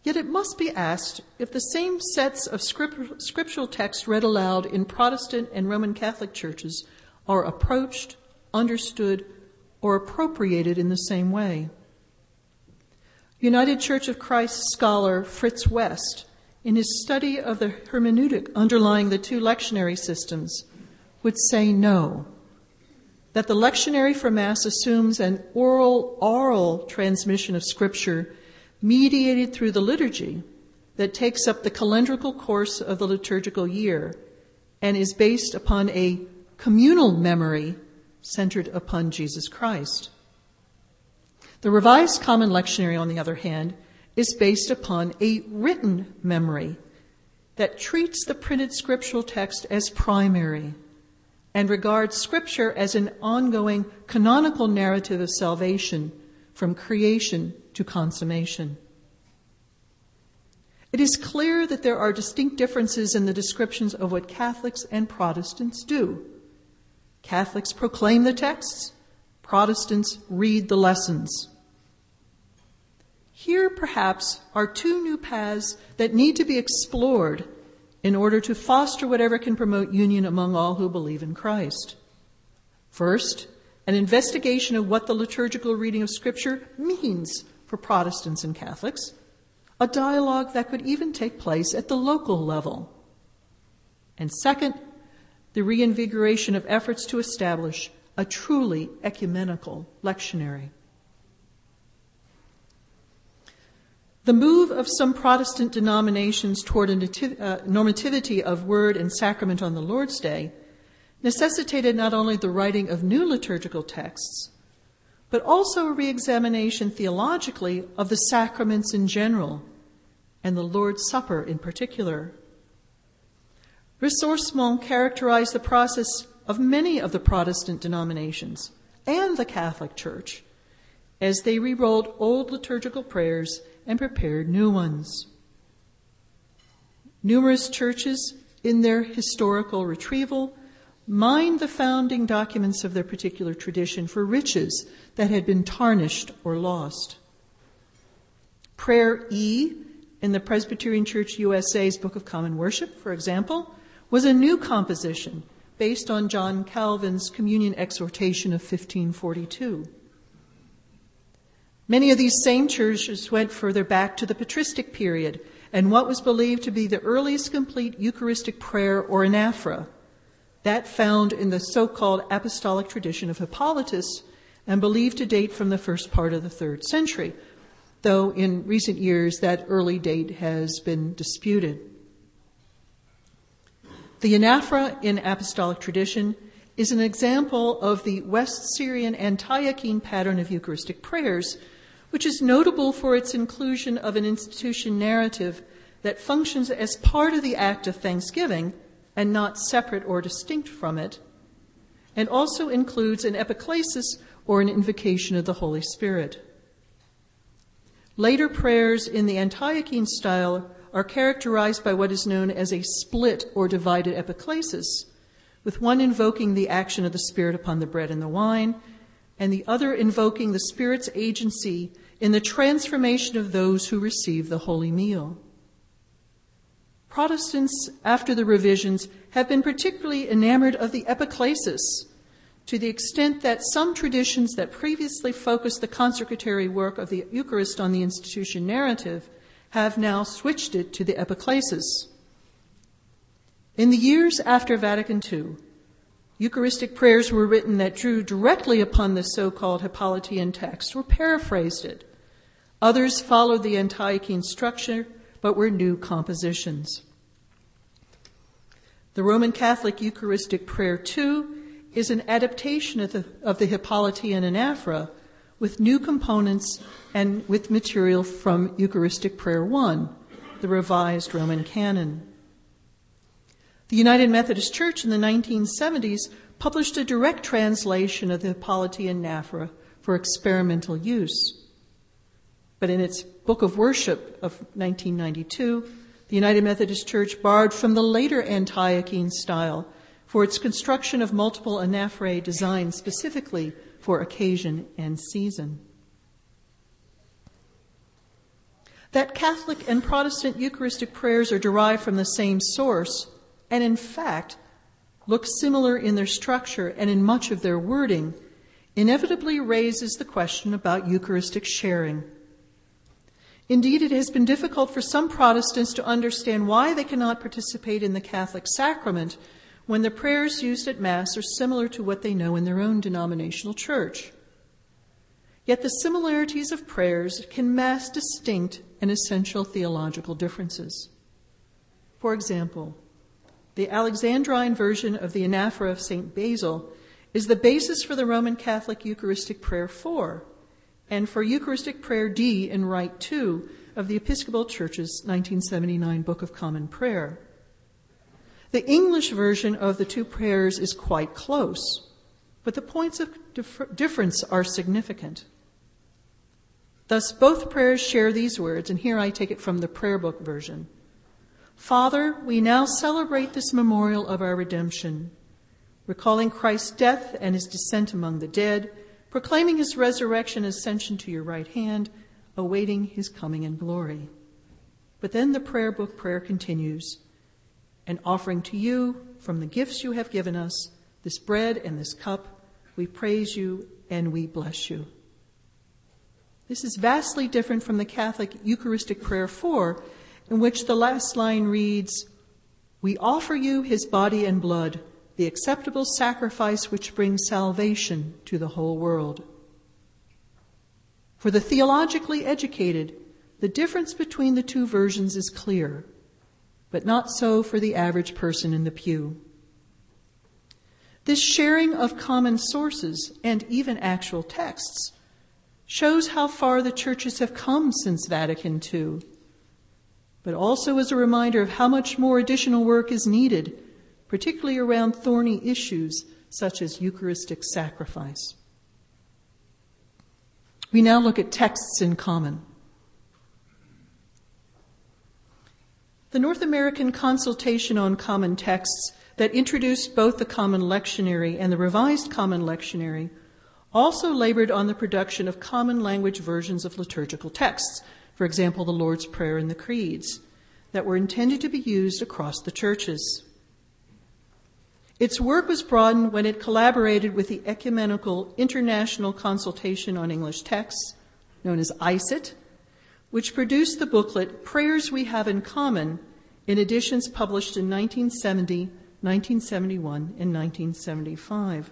Yet it must be asked if the same sets of script, scriptural texts read aloud in Protestant and Roman Catholic churches are approached, understood, or appropriated in the same way. United Church of Christ scholar Fritz West, in his study of the hermeneutic underlying the two lectionary systems, would say no, that the lectionary for Mass assumes an oral, oral transmission of Scripture mediated through the liturgy that takes up the calendrical course of the liturgical year and is based upon a communal memory centered upon Jesus Christ. The Revised Common Lectionary, on the other hand, is based upon a written memory that treats the printed scriptural text as primary and regards Scripture as an ongoing canonical narrative of salvation from creation to consummation. It is clear that there are distinct differences in the descriptions of what Catholics and Protestants do. Catholics proclaim the texts, Protestants read the lessons. Here, perhaps, are two new paths that need to be explored in order to foster whatever can promote union among all who believe in Christ. First, an investigation of what the liturgical reading of Scripture means for Protestants and Catholics, a dialogue that could even take place at the local level. And second, the reinvigoration of efforts to establish a truly ecumenical lectionary. The move of some Protestant denominations toward a nativ- uh, normativity of word and sacrament on the Lord's Day necessitated not only the writing of new liturgical texts, but also a reexamination theologically of the sacraments in general and the Lord's Supper in particular. Ressourcement characterized the process of many of the Protestant denominations and the Catholic Church as they rewrote old liturgical prayers and prepared new ones. Numerous churches, in their historical retrieval, mined the founding documents of their particular tradition for riches that had been tarnished or lost. Prayer E in the Presbyterian Church U S A's Book of Common Worship, for example, was a new composition based on John Calvin's communion exhortation of fifteen forty-two. Many of these same churches went further back to the patristic period and what was believed to be the earliest complete Eucharistic prayer or anaphora, that found in the so-called apostolic tradition of Hippolytus and believed to date from the first part of the third century, though in recent years that early date has been disputed. The anaphora in apostolic tradition is an example of the West Syrian Antiochene pattern of Eucharistic prayers, which is notable for its inclusion of an institution narrative that functions as part of the act of thanksgiving and not separate or distinct from it, and also includes an epiclesis or an invocation of the Holy Spirit. Later prayers in the Antiochene style are characterized by what is known as a split or divided epiclesis, with one invoking the action of the Spirit upon the bread and the wine, and the other invoking the Spirit's agency in the transformation of those who receive the holy meal. Protestants, after the revisions, have been particularly enamored of the epiclesis, to the extent that some traditions that previously focused the consecratory work of the Eucharist on the institution narrative have now switched it to the epiclesis. In the years after Vatican Two, Eucharistic prayers were written that drew directly upon the so-called Hippolytean text or paraphrased it. Others followed the Antiochene structure, but were new compositions. The Roman Catholic Eucharistic Prayer two is an adaptation of the, of the Hippolytean anaphora with new components and with material from Eucharistic Prayer one, the revised Roman canon. The United Methodist Church in the nineteen seventies published a direct translation of the Hippolytean anaphora for experimental use. But in its Book of Worship of nineteen ninety-two, the United Methodist Church borrowed from the later Antiochene style for its construction of multiple anaphorae designed specifically for occasion and season. That Catholic and Protestant Eucharistic prayers are derived from the same source, and in fact look similar in their structure and in much of their wording, inevitably raises the question about Eucharistic sharing. Indeed, it has been difficult for some Protestants to understand why they cannot participate in the Catholic sacrament when the prayers used at Mass are similar to what they know in their own denominational church. Yet the similarities of prayers can mask distinct and essential theological differences. For example, the Alexandrine version of the Anaphora of Saint Basil is the basis for the Roman Catholic Eucharistic Prayer four, and for Eucharistic Prayer D in Rite two of the Episcopal Church's nineteen seventy-nine Book of Common Prayer. The English version of the two prayers is quite close, but the points of dif- difference are significant. Thus, both prayers share these words, and here I take it from the Prayer Book version. Father, we now celebrate this memorial of our redemption, recalling Christ's death and his descent among the dead, proclaiming his resurrection and ascension to your right hand, awaiting his coming in glory. But then the Prayer Book prayer continues, and offering to you from the gifts you have given us, this bread and this cup, we praise you and we bless you. This is vastly different from the Catholic Eucharistic Prayer four, in which the last line reads, we offer you his body and blood, the acceptable sacrifice which brings salvation to the whole world. For the theologically educated, the difference between the two versions is clear, but not so for the average person in the pew. This sharing of common sources and even actual texts shows how far the churches have come since Vatican two, but also is a reminder of how much more additional work is needed, particularly around thorny issues such as Eucharistic sacrifice. We now look at texts in common. The North American Consultation on Common Texts that introduced both the Common Lectionary and the Revised Common Lectionary also labored on the production of common language versions of liturgical texts, for example, the Lord's Prayer and the Creeds, that were intended to be used across the churches. Its work was broadened when it collaborated with the Ecumenical International Consultation on English Texts, known as I C E T, which produced the booklet Prayers We Have in Common in editions published in nineteen seventy, nineteen seventy-one, and nineteen seventy-five.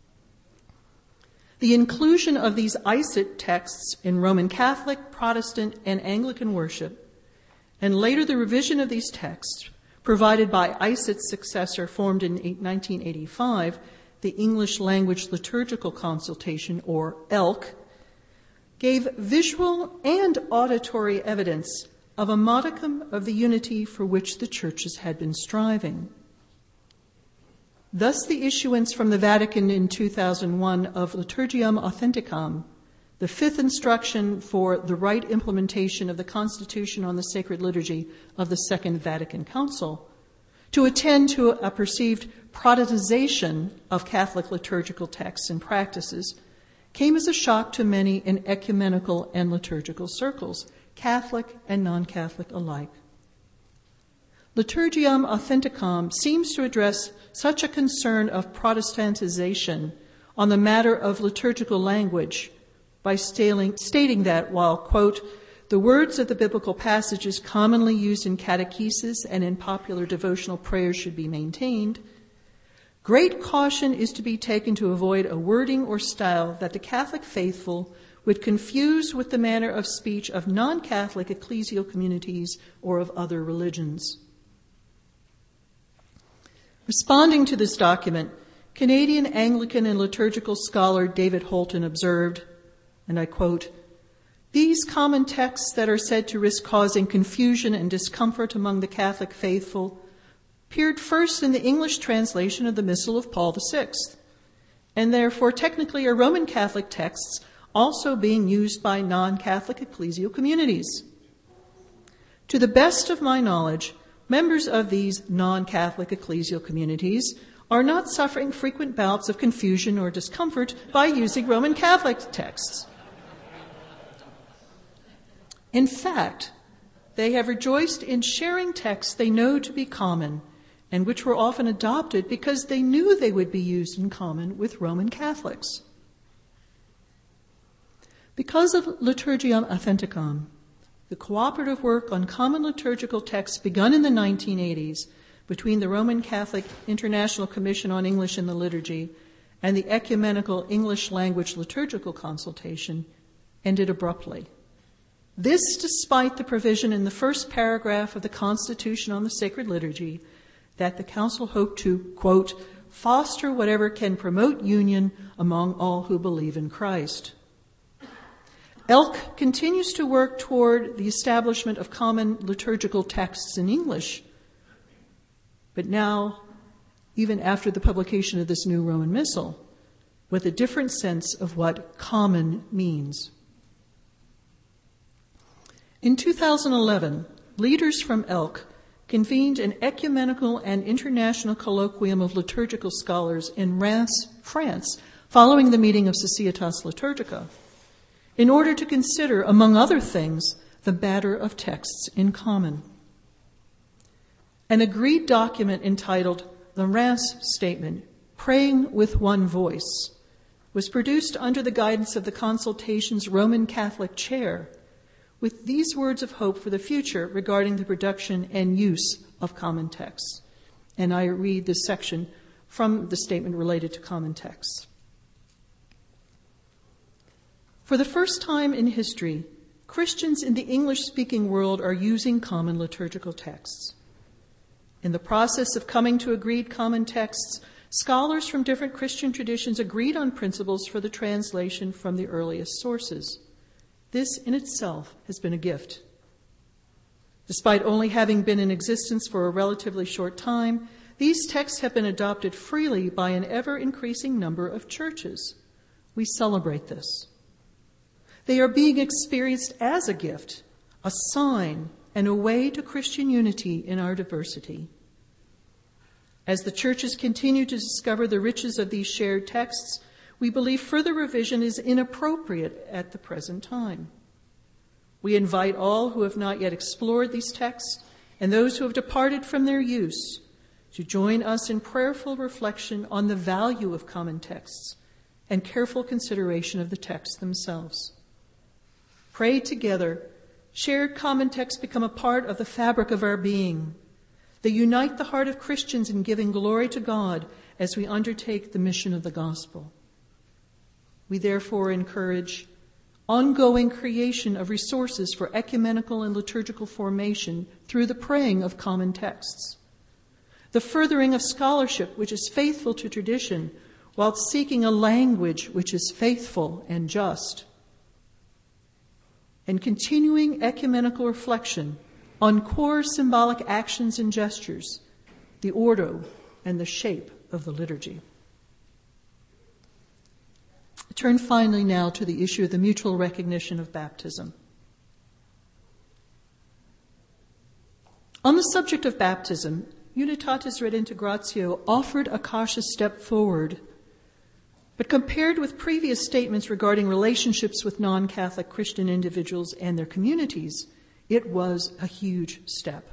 The inclusion of these I C E T texts in Roman Catholic, Protestant, and Anglican worship, and later the revision of these texts, provided by I C E T's successor formed in nineteen eighty-five, the English Language Liturgical Consultation, or E L C, gave visual and auditory evidence of a modicum of the unity for which the churches had been striving. Thus, the issuance from the Vatican in two thousand one of Liturgiam Authenticam, the fifth instruction for the right implementation of the Constitution on the Sacred Liturgy of the Second Vatican Council, to attend to a perceived Protestantization of Catholic liturgical texts and practices, came as a shock to many in ecumenical and liturgical circles, Catholic and non-Catholic alike. Liturgiam Authenticam seems to address such a concern of Protestantization on the matter of liturgical language by stating, stating that while, quote, the words of the biblical passages commonly used in catechesis and in popular devotional prayers should be maintained, great caution is to be taken to avoid a wording or style that the Catholic faithful would confuse with the manner of speech of non-Catholic ecclesial communities or of other religions. Responding to this document, Canadian Anglican and liturgical scholar David Holton observed, and I quote, these common texts that are said to risk causing confusion and discomfort among the Catholic faithful appeared first in the English translation of the Missal of Paul the Sixth, and therefore technically are Roman Catholic texts also being used by non-Catholic ecclesial communities. To the best of my knowledge, members of these non-Catholic ecclesial communities are not suffering frequent bouts of confusion or discomfort by using Roman Catholic texts. In fact, they have rejoiced in sharing texts they know to be common and which were often adopted because they knew they would be used in common with Roman Catholics. Because of Liturgiam Authenticam, the cooperative work on common liturgical texts begun in the nineteen eighties between the Roman Catholic International Commission on English in the Liturgy and the Ecumenical English Language Liturgical Consultation ended abruptly. This despite the provision in the first paragraph of the Constitution on the Sacred Liturgy that the Council hoped to, quote, foster whatever can promote union among all who believe in Christ. E L C continues to work toward the establishment of common liturgical texts in English, but now, even after the publication of this new Roman Missal, with a different sense of what common means. In two thousand eleven, leaders from E L C convened an ecumenical and international colloquium of liturgical scholars in Reims, France, following the meeting of Societas Liturgica, in order to consider, among other things, the matter of texts in common. An agreed document entitled the Reims Statement, Praying with One Voice, was produced under the guidance of the consultation's Roman Catholic chair, with these words of hope for the future regarding the production and use of common texts. And I read this section from the statement related to common texts. For the first time in history, Christians in the English-speaking world are using common liturgical texts. In the process of coming to agreed common texts, scholars from different Christian traditions agreed on principles for the translation from the earliest sources. This in itself has been a gift. Despite only having been in existence for a relatively short time, these texts have been adopted freely by an ever-increasing number of churches. We celebrate this. They are being experienced as a gift, a sign, and a way to Christian unity in our diversity. As the churches continue to discover the riches of these shared texts, we believe further revision is inappropriate at the present time. We invite all who have not yet explored these texts and those who have departed from their use to join us in prayerful reflection on the value of common texts and careful consideration of the texts themselves. Pray together. Shared common texts become a part of the fabric of our being. They unite the heart of Christians in giving glory to God as we undertake the mission of the gospel. We therefore encourage ongoing creation of resources for ecumenical and liturgical formation through the praying of common texts, the furthering of scholarship which is faithful to tradition while seeking a language which is faithful and just, and continuing ecumenical reflection on core symbolic actions and gestures, the ordo and the shape of the liturgy. I turn finally now to the issue of the mutual recognition of baptism. On the subject of baptism, Unitatis Redintegratio offered a cautious step forward, but compared with previous statements regarding relationships with non-Catholic Christian individuals and their communities, it was a huge step.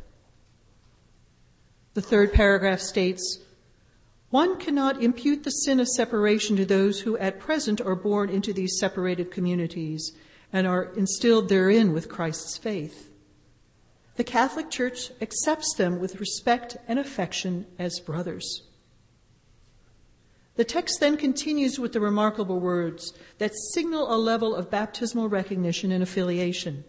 The third paragraph states, one cannot impute the sin of separation to those who at present are born into these separated communities and are instilled therein with Christ's faith. The Catholic Church accepts them with respect and affection as brothers. The text then continues with the remarkable words that signal a level of baptismal recognition and affiliation.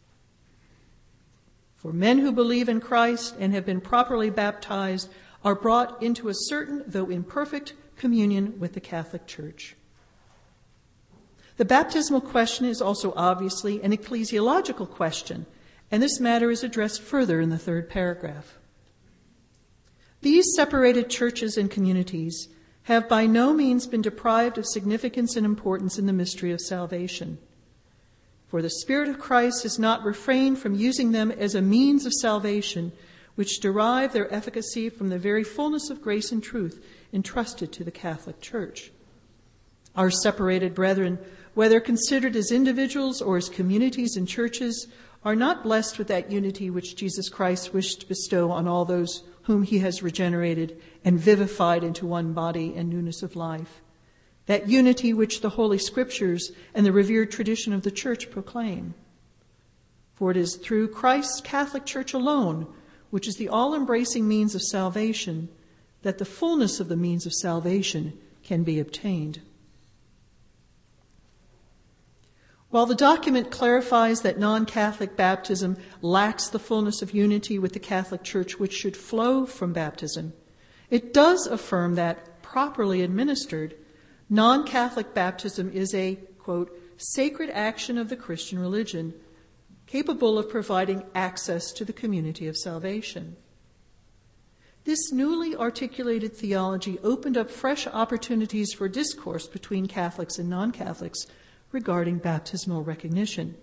For men who believe in Christ and have been properly baptized are brought into a certain, though imperfect, communion with the Catholic Church. The baptismal question is also obviously an ecclesiological question, and this matter is addressed further in the third paragraph. These separated churches and communities have by no means been deprived of significance and importance in the mystery of salvation. For the Spirit of Christ has not refrained from using them as a means of salvation, which derive their efficacy from the very fullness of grace and truth entrusted to the Catholic Church. Our separated brethren, whether considered as individuals or as communities and churches, are not blessed with that unity which Jesus Christ wished to bestow on all those whom he has regenerated and vivified into one body and newness of life. That unity which the Holy Scriptures and the revered tradition of the Church proclaim. For it is through Christ's Catholic Church alone, which is the all-embracing means of salvation, that the fullness of the means of salvation can be obtained. While the document clarifies that non-Catholic baptism lacks the fullness of unity with the Catholic Church which should flow from baptism, it does affirm that, properly administered, non-Catholic baptism is a, quote, sacred action of the Christian religion, capable of providing access to the community of salvation. This newly articulated theology opened up fresh opportunities for discourse between Catholics and non-Catholics regarding baptismal recognition.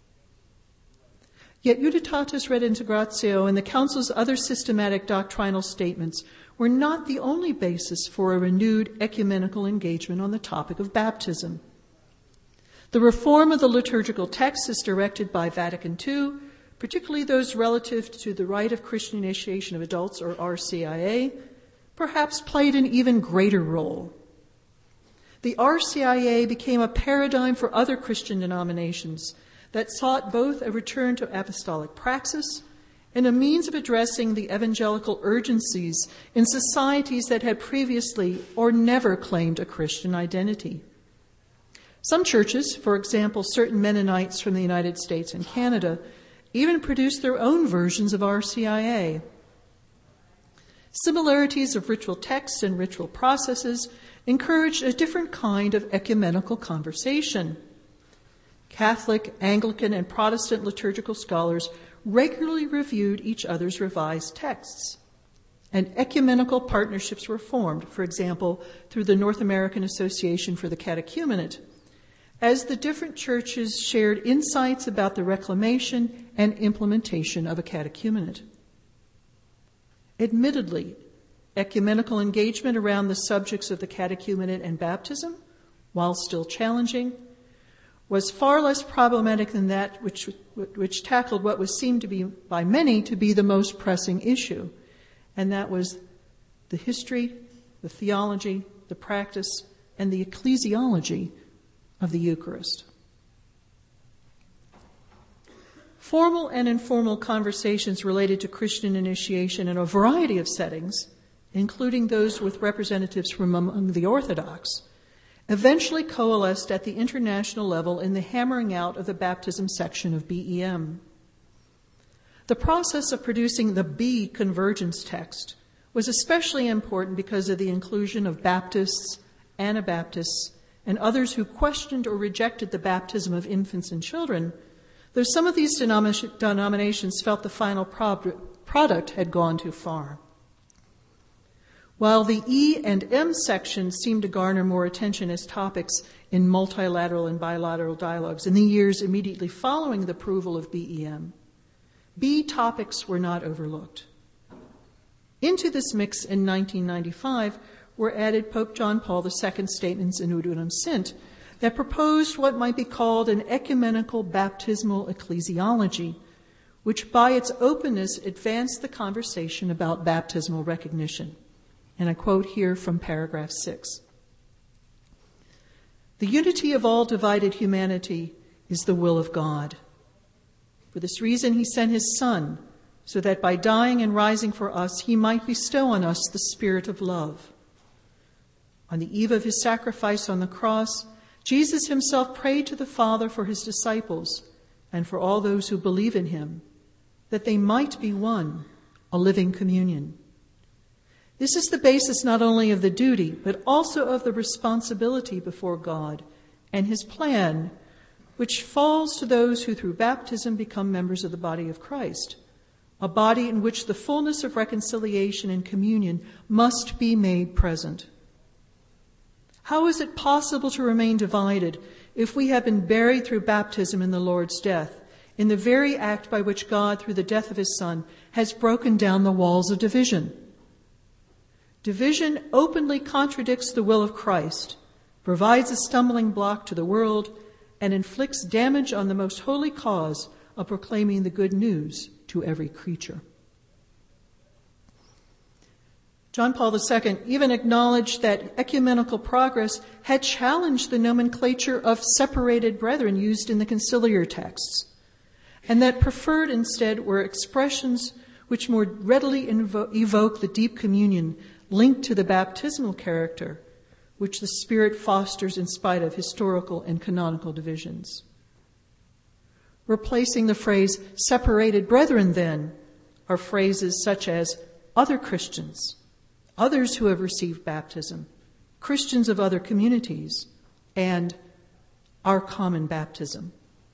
Yet Unitatis Redintegratio and the Council's other systematic doctrinal statements were not the only basis for a renewed ecumenical engagement on the topic of baptism. The reform of the liturgical texts is directed by Vatican Two, particularly those relative to the rite of Christian initiation of adults, or R C I A, perhaps played an even greater role. The R C I A became a paradigm for other Christian denominations that sought both a return to apostolic praxis and a means of addressing the evangelical urgencies in societies that had previously or never claimed a Christian identity. Some churches, for example, certain Mennonites from the United States and Canada, even produced their own versions of R C I A. Similarities of ritual texts and ritual processes encouraged a different kind of ecumenical conversation. Catholic, Anglican, and Protestant liturgical scholars regularly reviewed each other's revised texts, and ecumenical partnerships were formed, for example, through the North American Association for the Catechumenate, as the different churches shared insights about the reclamation and implementation of a catechumenate. Admittedly, ecumenical engagement around the subjects of the catechumenate and baptism, while still challenging, was far less problematic than that which, which tackled what was seen to be, by many, to be the most pressing issue, and that was the history, the theology, the practice, and the ecclesiology of the Eucharist. Formal and informal conversations related to Christian initiation in a variety of settings, including those with representatives from among the Orthodox, eventually coalesced at the international level in the hammering out of the baptism section of B E M. The process of producing the B convergence text was especially important because of the inclusion of Baptists, Anabaptists, and others who questioned or rejected the baptism of infants and children, though some of these denom- denominations felt the final pro- product had gone too far. While the E and M sections seemed to garner more attention as topics in multilateral and bilateral dialogues in the years immediately following the approval of B E M, B topics were not overlooked. Into this mix in nineteen ninety-five were added Pope John Paul the Second's statements in Ut Unum Sint that proposed what might be called an ecumenical baptismal ecclesiology, which by its openness advanced the conversation about baptismal recognition. And I quote here from paragraph six. The unity of all divided humanity is the will of God. For this reason he sent his Son, so that by dying and rising for us he might bestow on us the spirit of love. On the eve of his sacrifice on the cross, Jesus himself prayed to the Father for his disciples and for all those who believe in him, that they might be one, a living communion. This is the basis not only of the duty, but also of the responsibility before God and his plan, which falls to those who through baptism become members of the body of Christ, a body in which the fullness of reconciliation and communion must be made present. How is it possible to remain divided if we have been buried through baptism in the Lord's death, in the very act by which God, through the death of his Son, has broken down the walls of division? Division openly contradicts the will of Christ, provides a stumbling block to the world, and inflicts damage on the most holy cause of proclaiming the good news to every creature. John Paul the Second even acknowledged that ecumenical progress had challenged the nomenclature of separated brethren used in the conciliar texts, and that preferred instead were expressions which more readily invo- evoke the deep communion linked to the baptismal character, which the Spirit fosters in spite of historical and canonical divisions. Replacing the phrase separated brethren, then, are phrases such as other Christians, others who have received baptism, Christians of other communities, and our common baptism.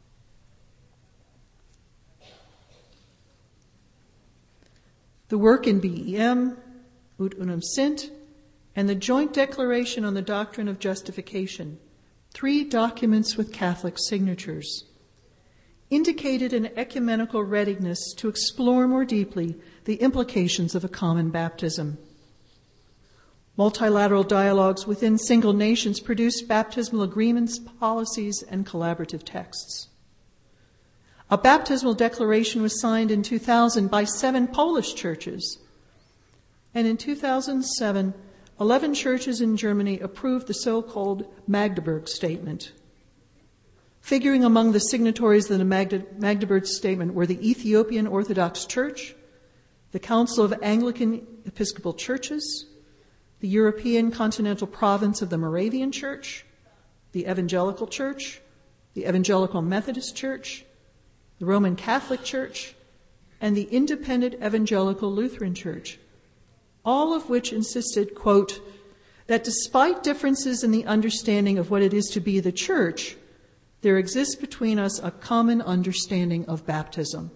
The work in B E M, Ut Unum Sint, and the Joint Declaration on the Doctrine of Justification, three documents with Catholic signatures, indicated an ecumenical readiness to explore more deeply the implications of a common baptism. Multilateral dialogues within single nations produced baptismal agreements, policies, and collaborative texts. A baptismal declaration was signed in two thousand by seven Polish churches. And in two thousand seven, eleven churches in Germany approved the so-called Magdeburg Statement. Figuring among the signatories of the Magdeburg Statement were the Ethiopian Orthodox Church, the Council of Anglican Episcopal Churches, the European Continental Province of the Moravian Church, the Evangelical Church, the Evangelical Methodist Church, the Roman Catholic Church, and the Independent Evangelical Lutheran Church, all of which insisted, quote, that despite differences in the understanding of what it is to be the church, there exists between us a common understanding of baptism.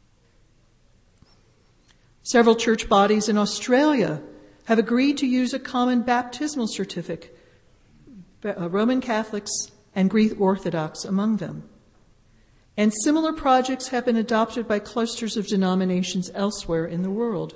Several church bodies in Australia have agreed to use a common baptismal certificate, Roman Catholics and Greek Orthodox among them. And similar projects have been adopted by clusters of denominations elsewhere in the world.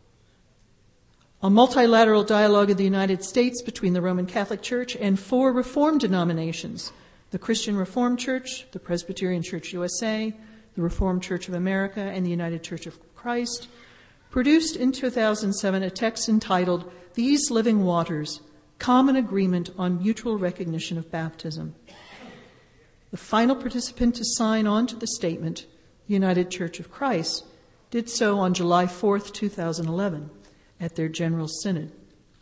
A multilateral dialogue in the United States between the Roman Catholic Church and four Reformed denominations, the Christian Reformed Church, the Presbyterian Church U S A, the Reformed Church of America, and the United Church of Christ, produced in two thousand seven a text entitled, These Living Waters, Common Agreement on Mutual Recognition of Baptism. The final participant to sign on to the statement, the United Church of Christ, did so on July fourth, two thousand eleven, at their General Synod.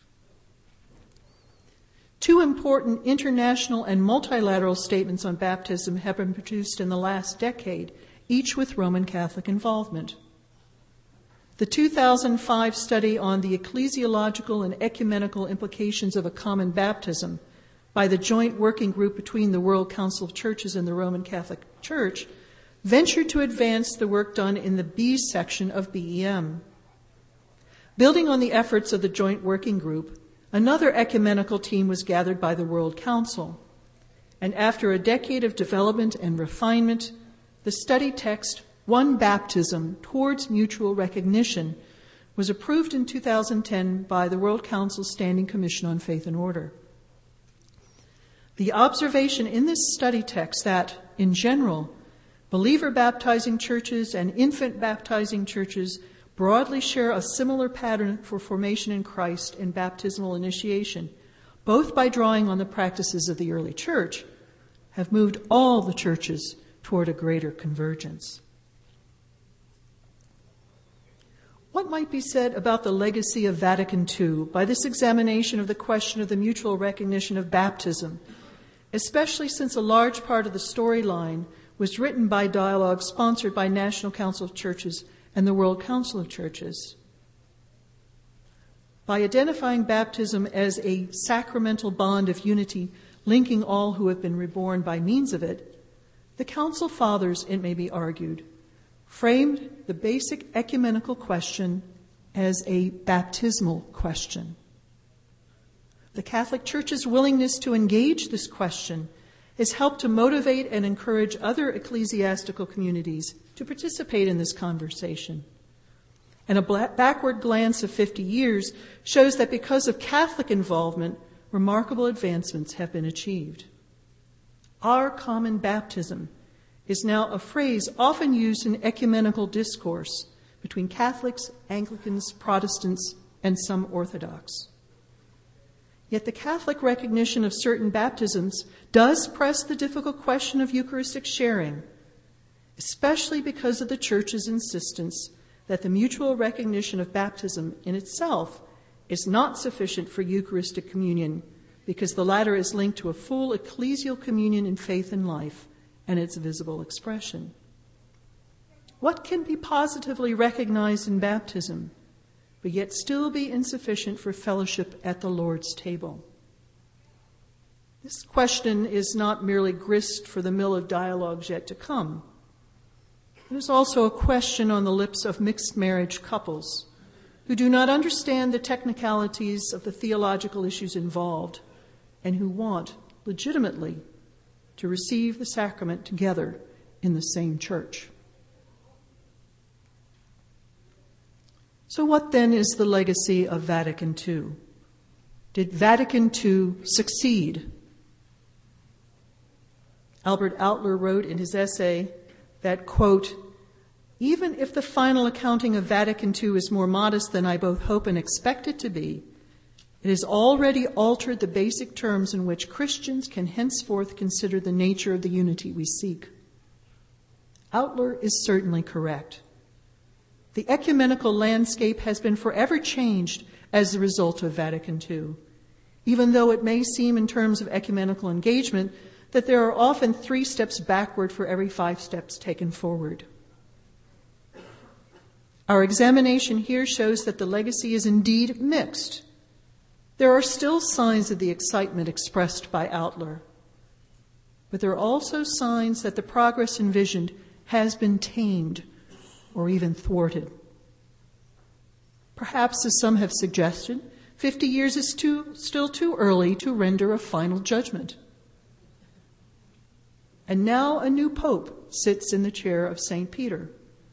Two important international and multilateral statements on baptism have been produced in the last decade, each with Roman Catholic involvement. The two thousand five study on the ecclesiological and ecumenical implications of a common baptism by the joint working group between the World Council of Churches and the Roman Catholic Church ventured to advance the work done in the B section of B E M. Building on the efforts of the joint working group, another ecumenical team was gathered by the World Council, and after a decade of development and refinement, the study text, One Baptism Towards Mutual Recognition, was approved in two thousand ten by the World Council's Standing Commission on Faith and Order. The observation in this study text that, in general, believer baptizing churches and infant baptizing churches broadly share a similar pattern for formation in Christ and baptismal initiation, both by drawing on the practices of the early church, have moved all the churches toward a greater convergence. What might be said about the legacy of Vatican Two by this examination of the question of the mutual recognition of baptism, especially since a large part of the storyline was written by dialogue sponsored by National Council of Churches and the World Council of Churches? By identifying baptism as a sacramental bond of unity linking all who have been reborn by means of it, the Council Fathers, it may be argued, framed the basic ecumenical question as a baptismal question. The Catholic Church's willingness to engage this question has helped to motivate and encourage other ecclesiastical communities to participate in this conversation. And a backward glance of fifty years shows that because of Catholic involvement, remarkable advancements have been achieved. Our common baptism is now a phrase often used in ecumenical discourse between Catholics, Anglicans, Protestants, and some Orthodox. Yet the Catholic recognition of certain baptisms does press the difficult question of Eucharistic sharing, especially because of the Church's insistence that the mutual recognition of baptism in itself is not sufficient for Eucharistic communion, because the latter is linked to a full ecclesial communion in faith and life and its visible expression. What can be positively recognized in baptism, but yet still be insufficient for fellowship at the Lord's table? This question is not merely grist for the mill of dialogues yet to come. It is also a question on the lips of mixed marriage couples who do not understand the technicalities of the theological issues involved and who want, legitimately, to receive the sacrament together in the same church. So what then is the legacy of Vatican Two? Did Vatican Two succeed? Albert Outler wrote in his essay that, quote, "Even if the final accounting of Vatican Two is more modest than I both hope and expect it to be, it has already altered the basic terms in which Christians can henceforth consider the nature of the unity we seek." Outler is certainly correct. The ecumenical landscape has been forever changed as a result of Vatican Two, even though it may seem in terms of ecumenical engagement that there are often three steps backward for every five steps taken forward. Our examination here shows that the legacy is indeed mixed. There are still signs of the excitement expressed by Outler, but there are also signs that the progress envisioned has been tamed or even thwarted. Perhaps, as some have suggested, fifty years is too, still too early to render a final judgment. And now a new pope sits in the chair of Saint Peter.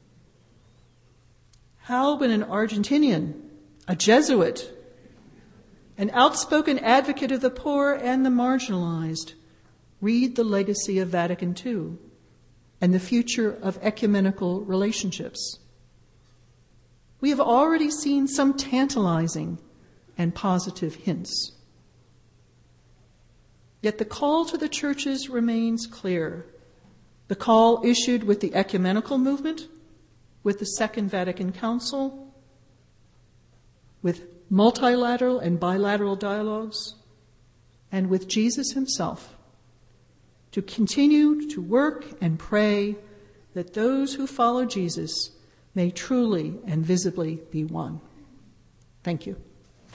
How when an Argentinian, a Jesuit, an outspoken advocate of the poor and the marginalized, read the legacy of Vatican Two and the future of ecumenical relationships? We have already seen some tantalizing and positive hints. Yet the call to the churches remains clear. The call issued with the ecumenical movement, with the Second Vatican Council, with multilateral and bilateral dialogues, and with Jesus himself, to continue to work and pray that those who follow Jesus may truly and visibly be one. Thank you.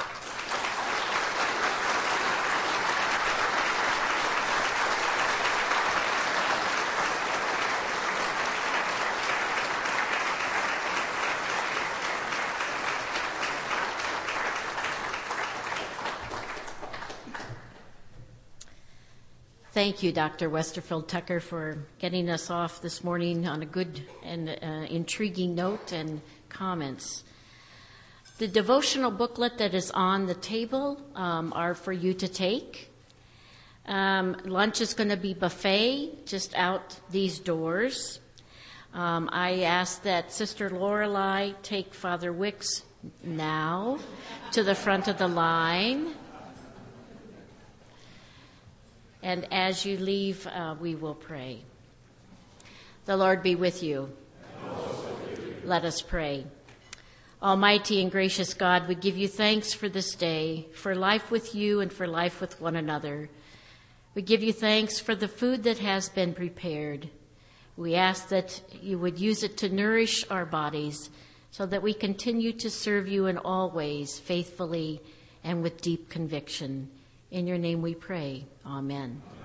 Thank you, Doctor Westerfield Tucker, for getting us off this morning on a good and uh, intriguing note and comments. The devotional booklet that is on the table um, are for you to take. Um, lunch is going to be buffet just out these doors. Um, I ask that Sister Lorelei take Father Wicks now to the front of the line. And as you leave, uh, we will pray. The Lord be with you. Let us pray. Almighty and gracious God, we give you thanks for this day, for life with you and for life with one another. We give you thanks for the food that has been prepared. We ask that you would use it to nourish our bodies so that we continue to serve you in all ways, faithfully and with deep conviction. In your name we pray. Amen.